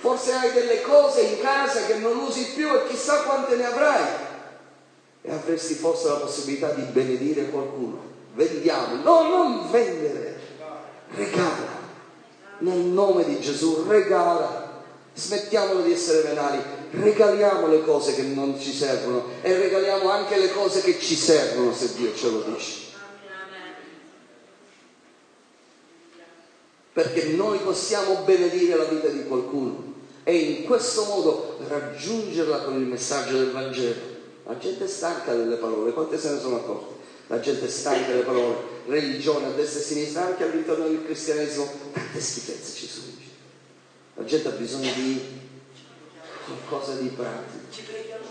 Forse hai delle cose in casa che non usi più e chissà quante ne avrai. E avresti forse la possibilità di benedire qualcuno. Vendiamo, no, non vendere, regala. Nel nome di Gesù, regala. Smettiamolo di essere venali, regaliamo le cose che non ci servono e regaliamo anche le cose che ci servono, se Dio ce lo dice. Perché noi possiamo benedire la vita di qualcuno e in questo modo raggiungerla con il messaggio del Vangelo. La gente è stanca delle parole, quante se ne sono accorte? La gente è stanca delle parole, religione a destra e a sinistra, anche all'interno del cristianesimo, tante schifezze ci sono. La gente ha bisogno di qualcosa di pratico.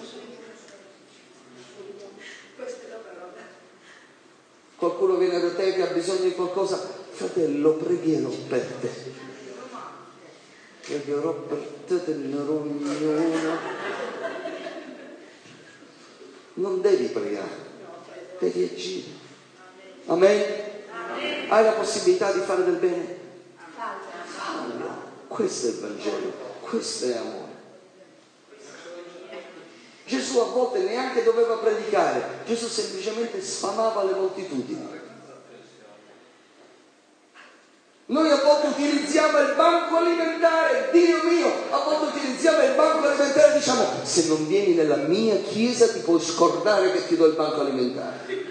Qualcuno viene da te che ha bisogno di qualcosa, fratello, pregherò per te. Pregherò per te, tenerò ognuno. Non devi pregare, devi agire. Amen? Hai la possibilità di fare del bene? Fallo. Questo è il Vangelo, questo è amore. Gesù a volte neanche doveva predicare, Gesù semplicemente sfamava le moltitudini. Noi a volte utilizziamo il banco alimentare, Dio mio, a volte utilizziamo il banco alimentare e diciamo: se non vieni nella mia chiesa ti puoi scordare che ti do il banco alimentare.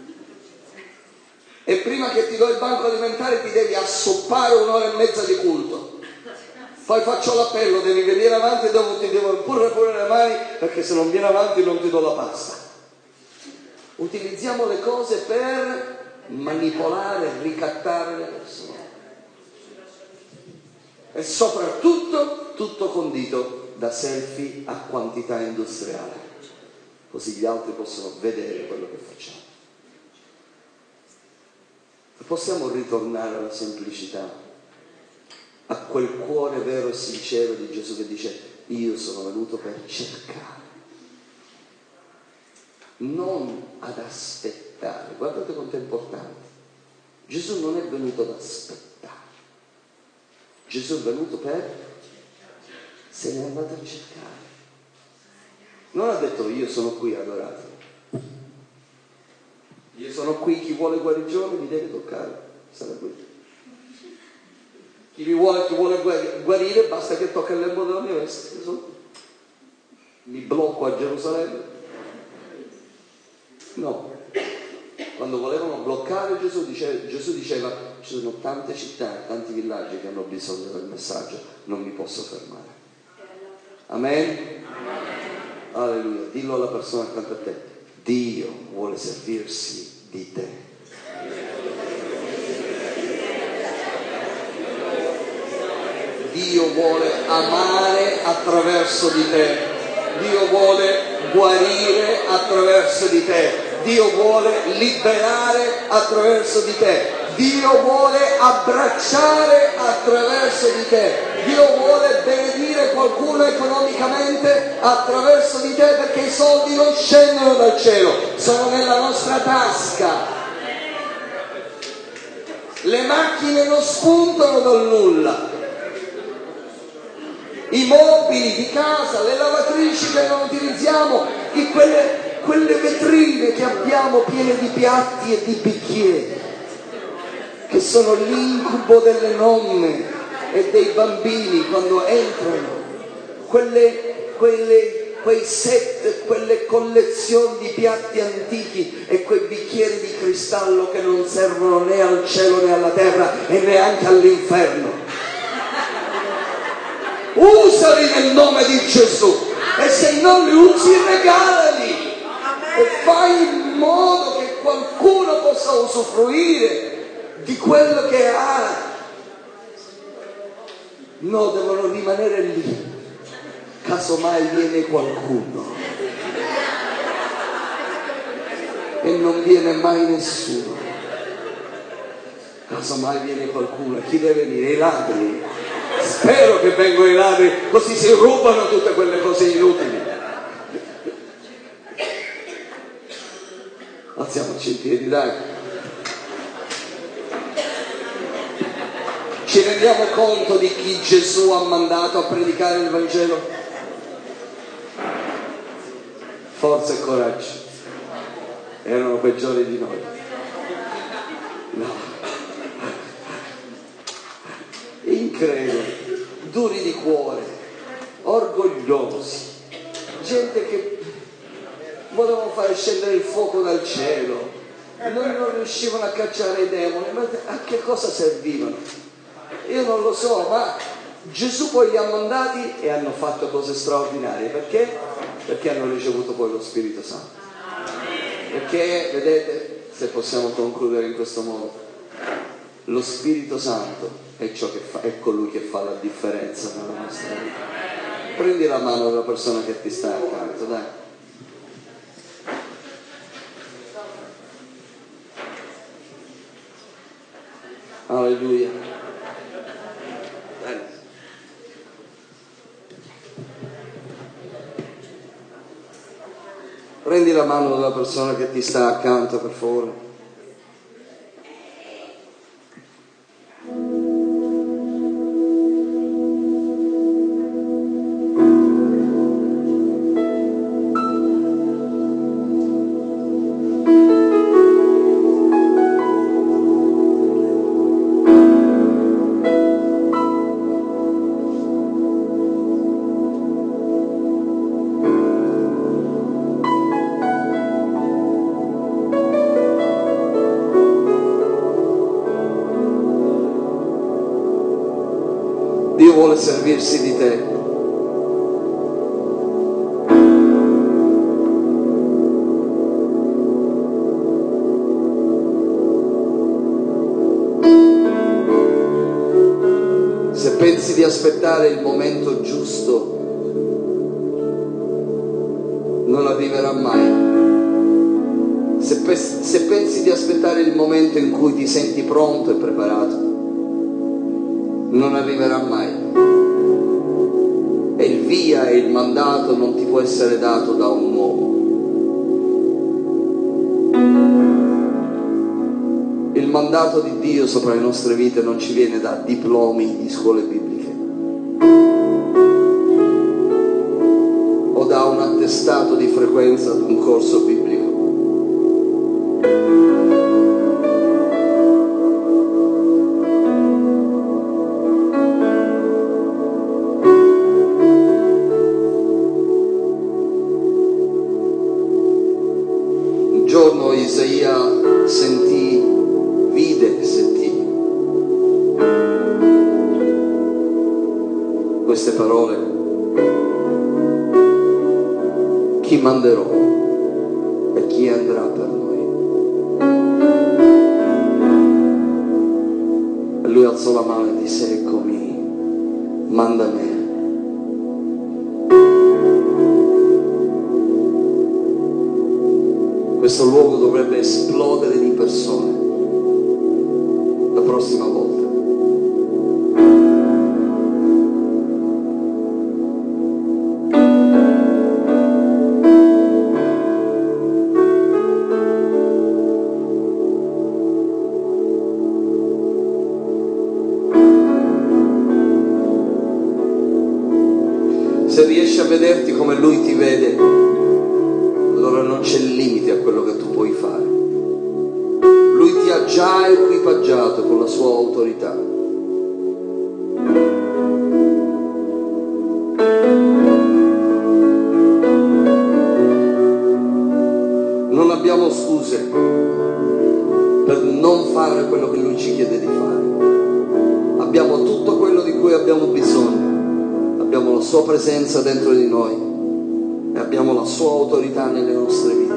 E prima che ti do il banco alimentare ti devi assoppare 1 ora e mezza di culto. Poi faccio l'appello, devi venire avanti e dopo ti devo imporre pure le mani, perché se non vieni avanti non ti do la pasta. Utilizziamo le cose per manipolare, ricattare le persone. E soprattutto tutto condito da selfie a quantità industriale, così gli altri possono vedere quello che facciamo. Possiamo ritornare alla semplicità, a quel cuore vero e sincero di Gesù che dice: io sono venuto per cercare, non ad aspettare. Guardate quanto è importante. Gesù non è venuto ad aspettare, Gesù è venuto per, se ne è andato a cercare. Non ha detto: io sono qui, adorate, io sono qui, chi vuole guarigione mi deve toccare, sarà qui. Chi vuole guarire basta che tocca il lembo della mia veste. Mi blocco a Gerusalemme? No. Quando volevano bloccare Gesù diceva: ci sono tante città, tanti villaggi che hanno bisogno del messaggio, non mi posso fermare. Amen? Alleluia. Dillo alla persona accanto a te: Dio vuole servirsi di te. Dio vuole amare attraverso di te, Dio vuole guarire attraverso di te, Dio vuole liberare attraverso di te, Dio vuole abbracciare attraverso di te, Dio vuole benedire qualcuno economicamente attraverso di te, perché i soldi non scendono dal cielo, sono nella nostra tasca. Le macchine non spuntano dal nulla. I mobili di casa, le lavatrici che non utilizziamo, quelle vetrine che abbiamo piene di piatti e di bicchieri, che sono l'incubo delle nonne e dei bambini quando entrano, quei set, quelle collezioni di piatti antichi e quei bicchieri di cristallo che non servono né al cielo né alla terra e neanche all'inferno. Usali nel nome di Gesù, e se non li usi regalali e fai in modo che qualcuno possa usufruire di quello che ha. No, devono rimanere lì, casomai viene qualcuno e non viene mai nessuno. Casomai viene qualcuno, chi deve venire? I ladri. Spero che vengano i ladri, così si rubano tutte quelle cose inutili. Alziamoci in piedi, dai. Ci rendiamo conto di chi Gesù ha mandato a predicare il Vangelo? Forza e coraggio. Erano peggiori di noi. No. Incredibili, duri di cuore, orgogliosi, gente che volevano fare scendere il fuoco dal cielo, non riuscivano a cacciare i demoni, ma a che cosa servivano? Io non lo so, ma Gesù poi li ha mandati e hanno fatto cose straordinarie. Perché? Perché hanno ricevuto poi lo Spirito Santo. Perché, vedete, se possiamo concludere in questo modo, lo Spirito Santo è ciò che fa, è colui che fa la differenza nella nostra vita. Prendi la mano della persona che ti sta accanto, dai. Alleluia. Dai. Prendi la mano della persona che ti sta accanto, per favore. Dio vuole servirsi di te. Se pensi di aspettare il momento giusto, non arriverà mai. Se pensi di aspettare il momento in cui ti senti pronto e preparato, non arriverà mai. E il via e il mandato non ti può essere dato da un uomo. Il mandato di Dio sopra le nostre vite non ci viene da diplomi di scuole bibliche o da un attestato di frequenza ad un corso biblico. Isaia vide e sentì queste parole: chi manderò e chi andrà per noi? E lui alzò la mano e disse: eccomi, manda me. Questo luogo dovrebbe esplodere di persone la prossima volta. Se riesci a vederti come Lui ti vede, allora non c'è limite a quello che tu puoi fare. Lui ti ha già equipaggiato con la sua autorità. Non abbiamo scuse per non fare quello che Lui ci chiede di fare. Abbiamo tutto quello di cui abbiamo bisogno. Abbiamo la sua presenza dentro di noi. E abbiamo la sua autorità nelle nostre vite.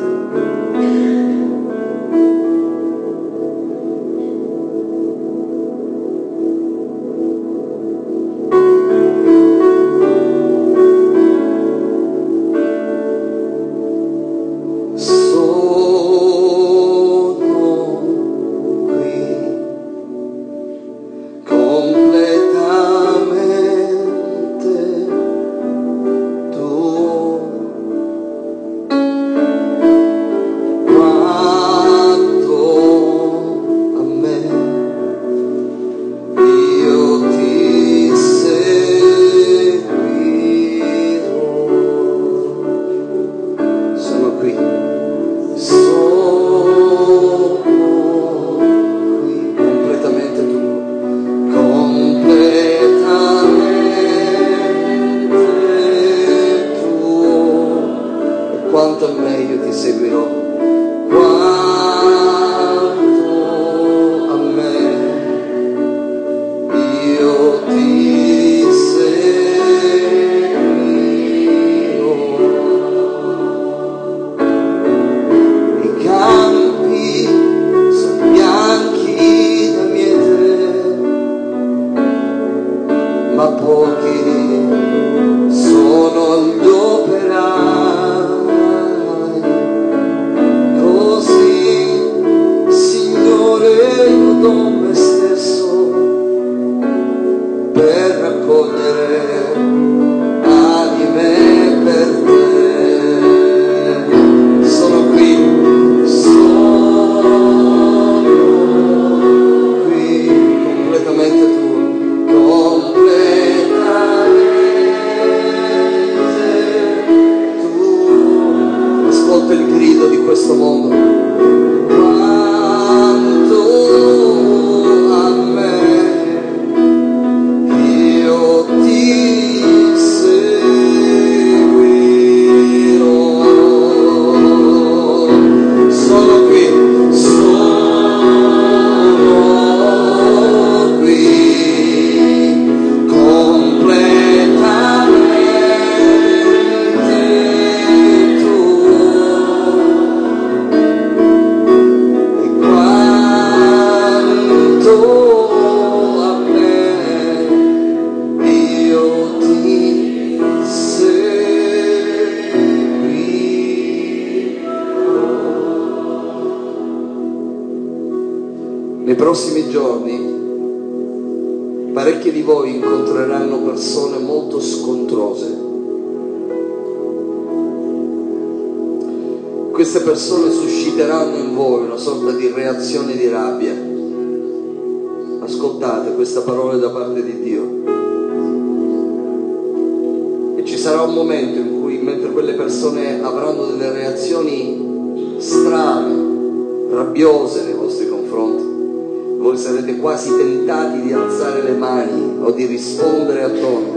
ma pochi sono gli operai. Così, Signore, io do me stesso per raccogliere anime per te. Sono qui, completamente tu, completamente tu. Ascolta il grido di questo mondo. Quanto a me io ti seguirò. Sono qui, completamente tu. E quanto a me io ti seguirò. Nei prossimi giorni parecchi di voi incontreranno persone molto scontrose. Queste persone susciteranno in voi una sorta di reazione di rabbia. Ascoltate questa parola da parte di Dio. E ci sarà un momento in cui, mentre quelle persone avranno delle reazioni strane, rabbiose nei vostri confronti, voi sarete quasi tentati di alzare le mani o di rispondere a tono.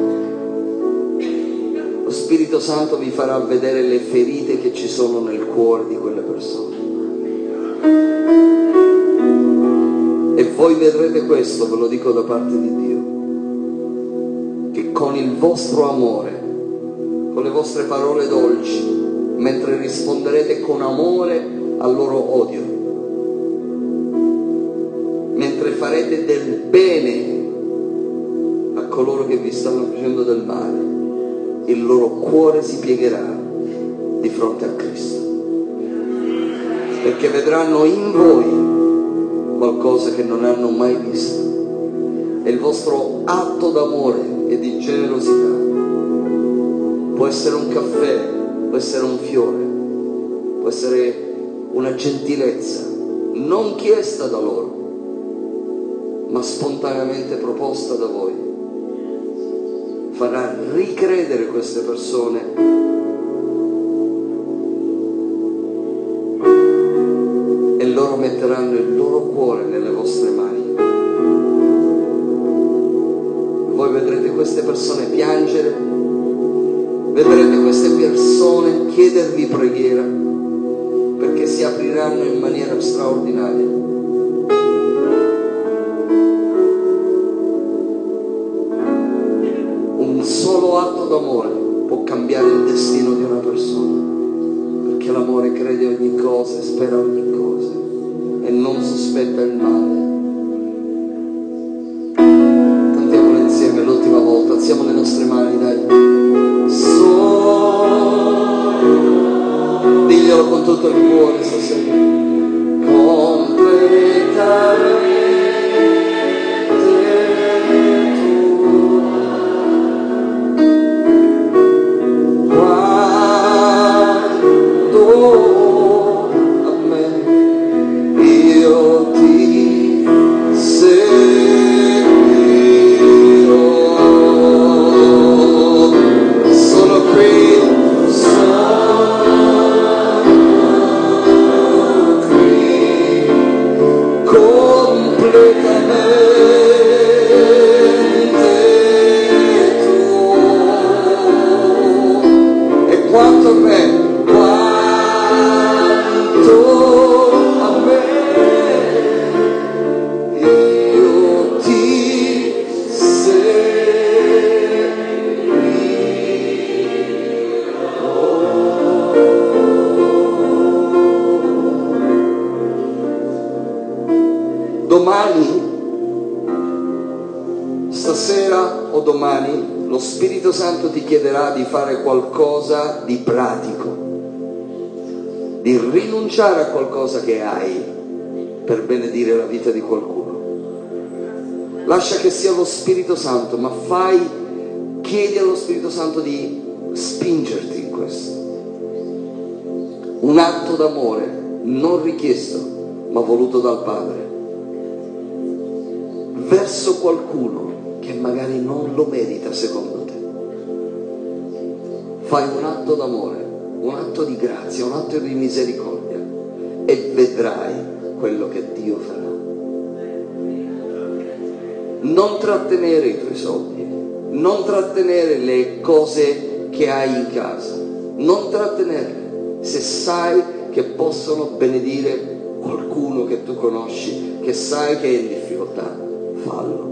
Lo Spirito Santo vi farà vedere le ferite che ci sono nel cuore di quelle persone. E voi vedrete questo, ve lo dico da parte di Dio, che con il vostro amore, con le vostre parole dolci, mentre risponderete con amore al loro odio, mentre farete del bene a coloro che vi stanno facendo del male, il loro cuore si piegherà di fronte a Cristo, perché vedranno in voi qualcosa che non hanno mai visto. E il vostro atto d'amore e di generosità può essere un caffè, può essere un fiore, può essere una gentilezza non chiesta da loro, ma spontaneamente proposta da voi. Farà ricredere queste persone e loro metteranno il loro cuore nelle vostre mani. Voi vedrete queste persone piangere, vedrete queste persone chiedervi preghiera, perché si apriranno in maniera straordinaria. Un solo atto d'amore può cambiare il destino di una persona, perché l'amore crede ogni cosa e spera ogni cosa e non sospetta il male. Cantiamolo insieme l'ultima volta, alziamo le nostre mani, dai. Diglielo con tutto il cuore stasera. Completamente stasera sera o domani lo Spirito Santo ti chiederà di fare qualcosa di pratico, di rinunciare a qualcosa che hai per benedire la vita di qualcuno. Lascia che sia lo Spirito Santo, ma chiedi allo Spirito Santo di spingerti in questo. Un atto d'amore non richiesto, ma voluto dal Padre, verso qualcuno che magari non lo merita secondo te. Fai un atto d'amore, un atto di grazia, un atto di misericordia e vedrai quello che Dio farà. Non trattenere i tuoi soldi, non trattenere le cose che hai in casa, non trattenerle se sai che possono benedire qualcuno che tu conosci, che sai che è in difficoltà. Fallo.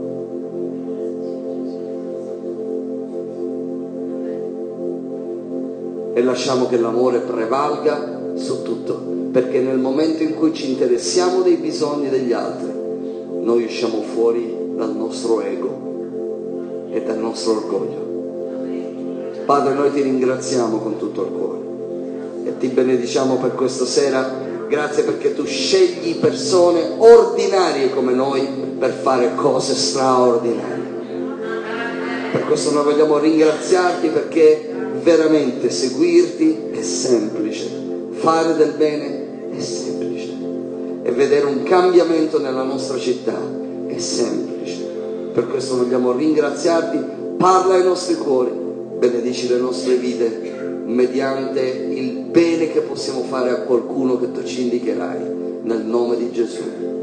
E lasciamo che l'amore prevalga su tutto, perché nel momento in cui ci interessiamo dei bisogni degli altri, noi usciamo fuori dal nostro ego e dal nostro orgoglio. Padre, noi ti ringraziamo con tutto il cuore e ti benediciamo per questa sera. Grazie perché tu scegli persone ordinarie come noi per fare cose straordinarie. Per questo noi vogliamo ringraziarti, perché veramente seguirti è semplice, fare del bene è semplice e vedere un cambiamento nella nostra città è semplice. Per questo vogliamo ringraziarti. Parla ai nostri cuori, benedici le nostre vite mediante il bene che possiamo fare a qualcuno che tu ci indicherai, nel nome di Gesù.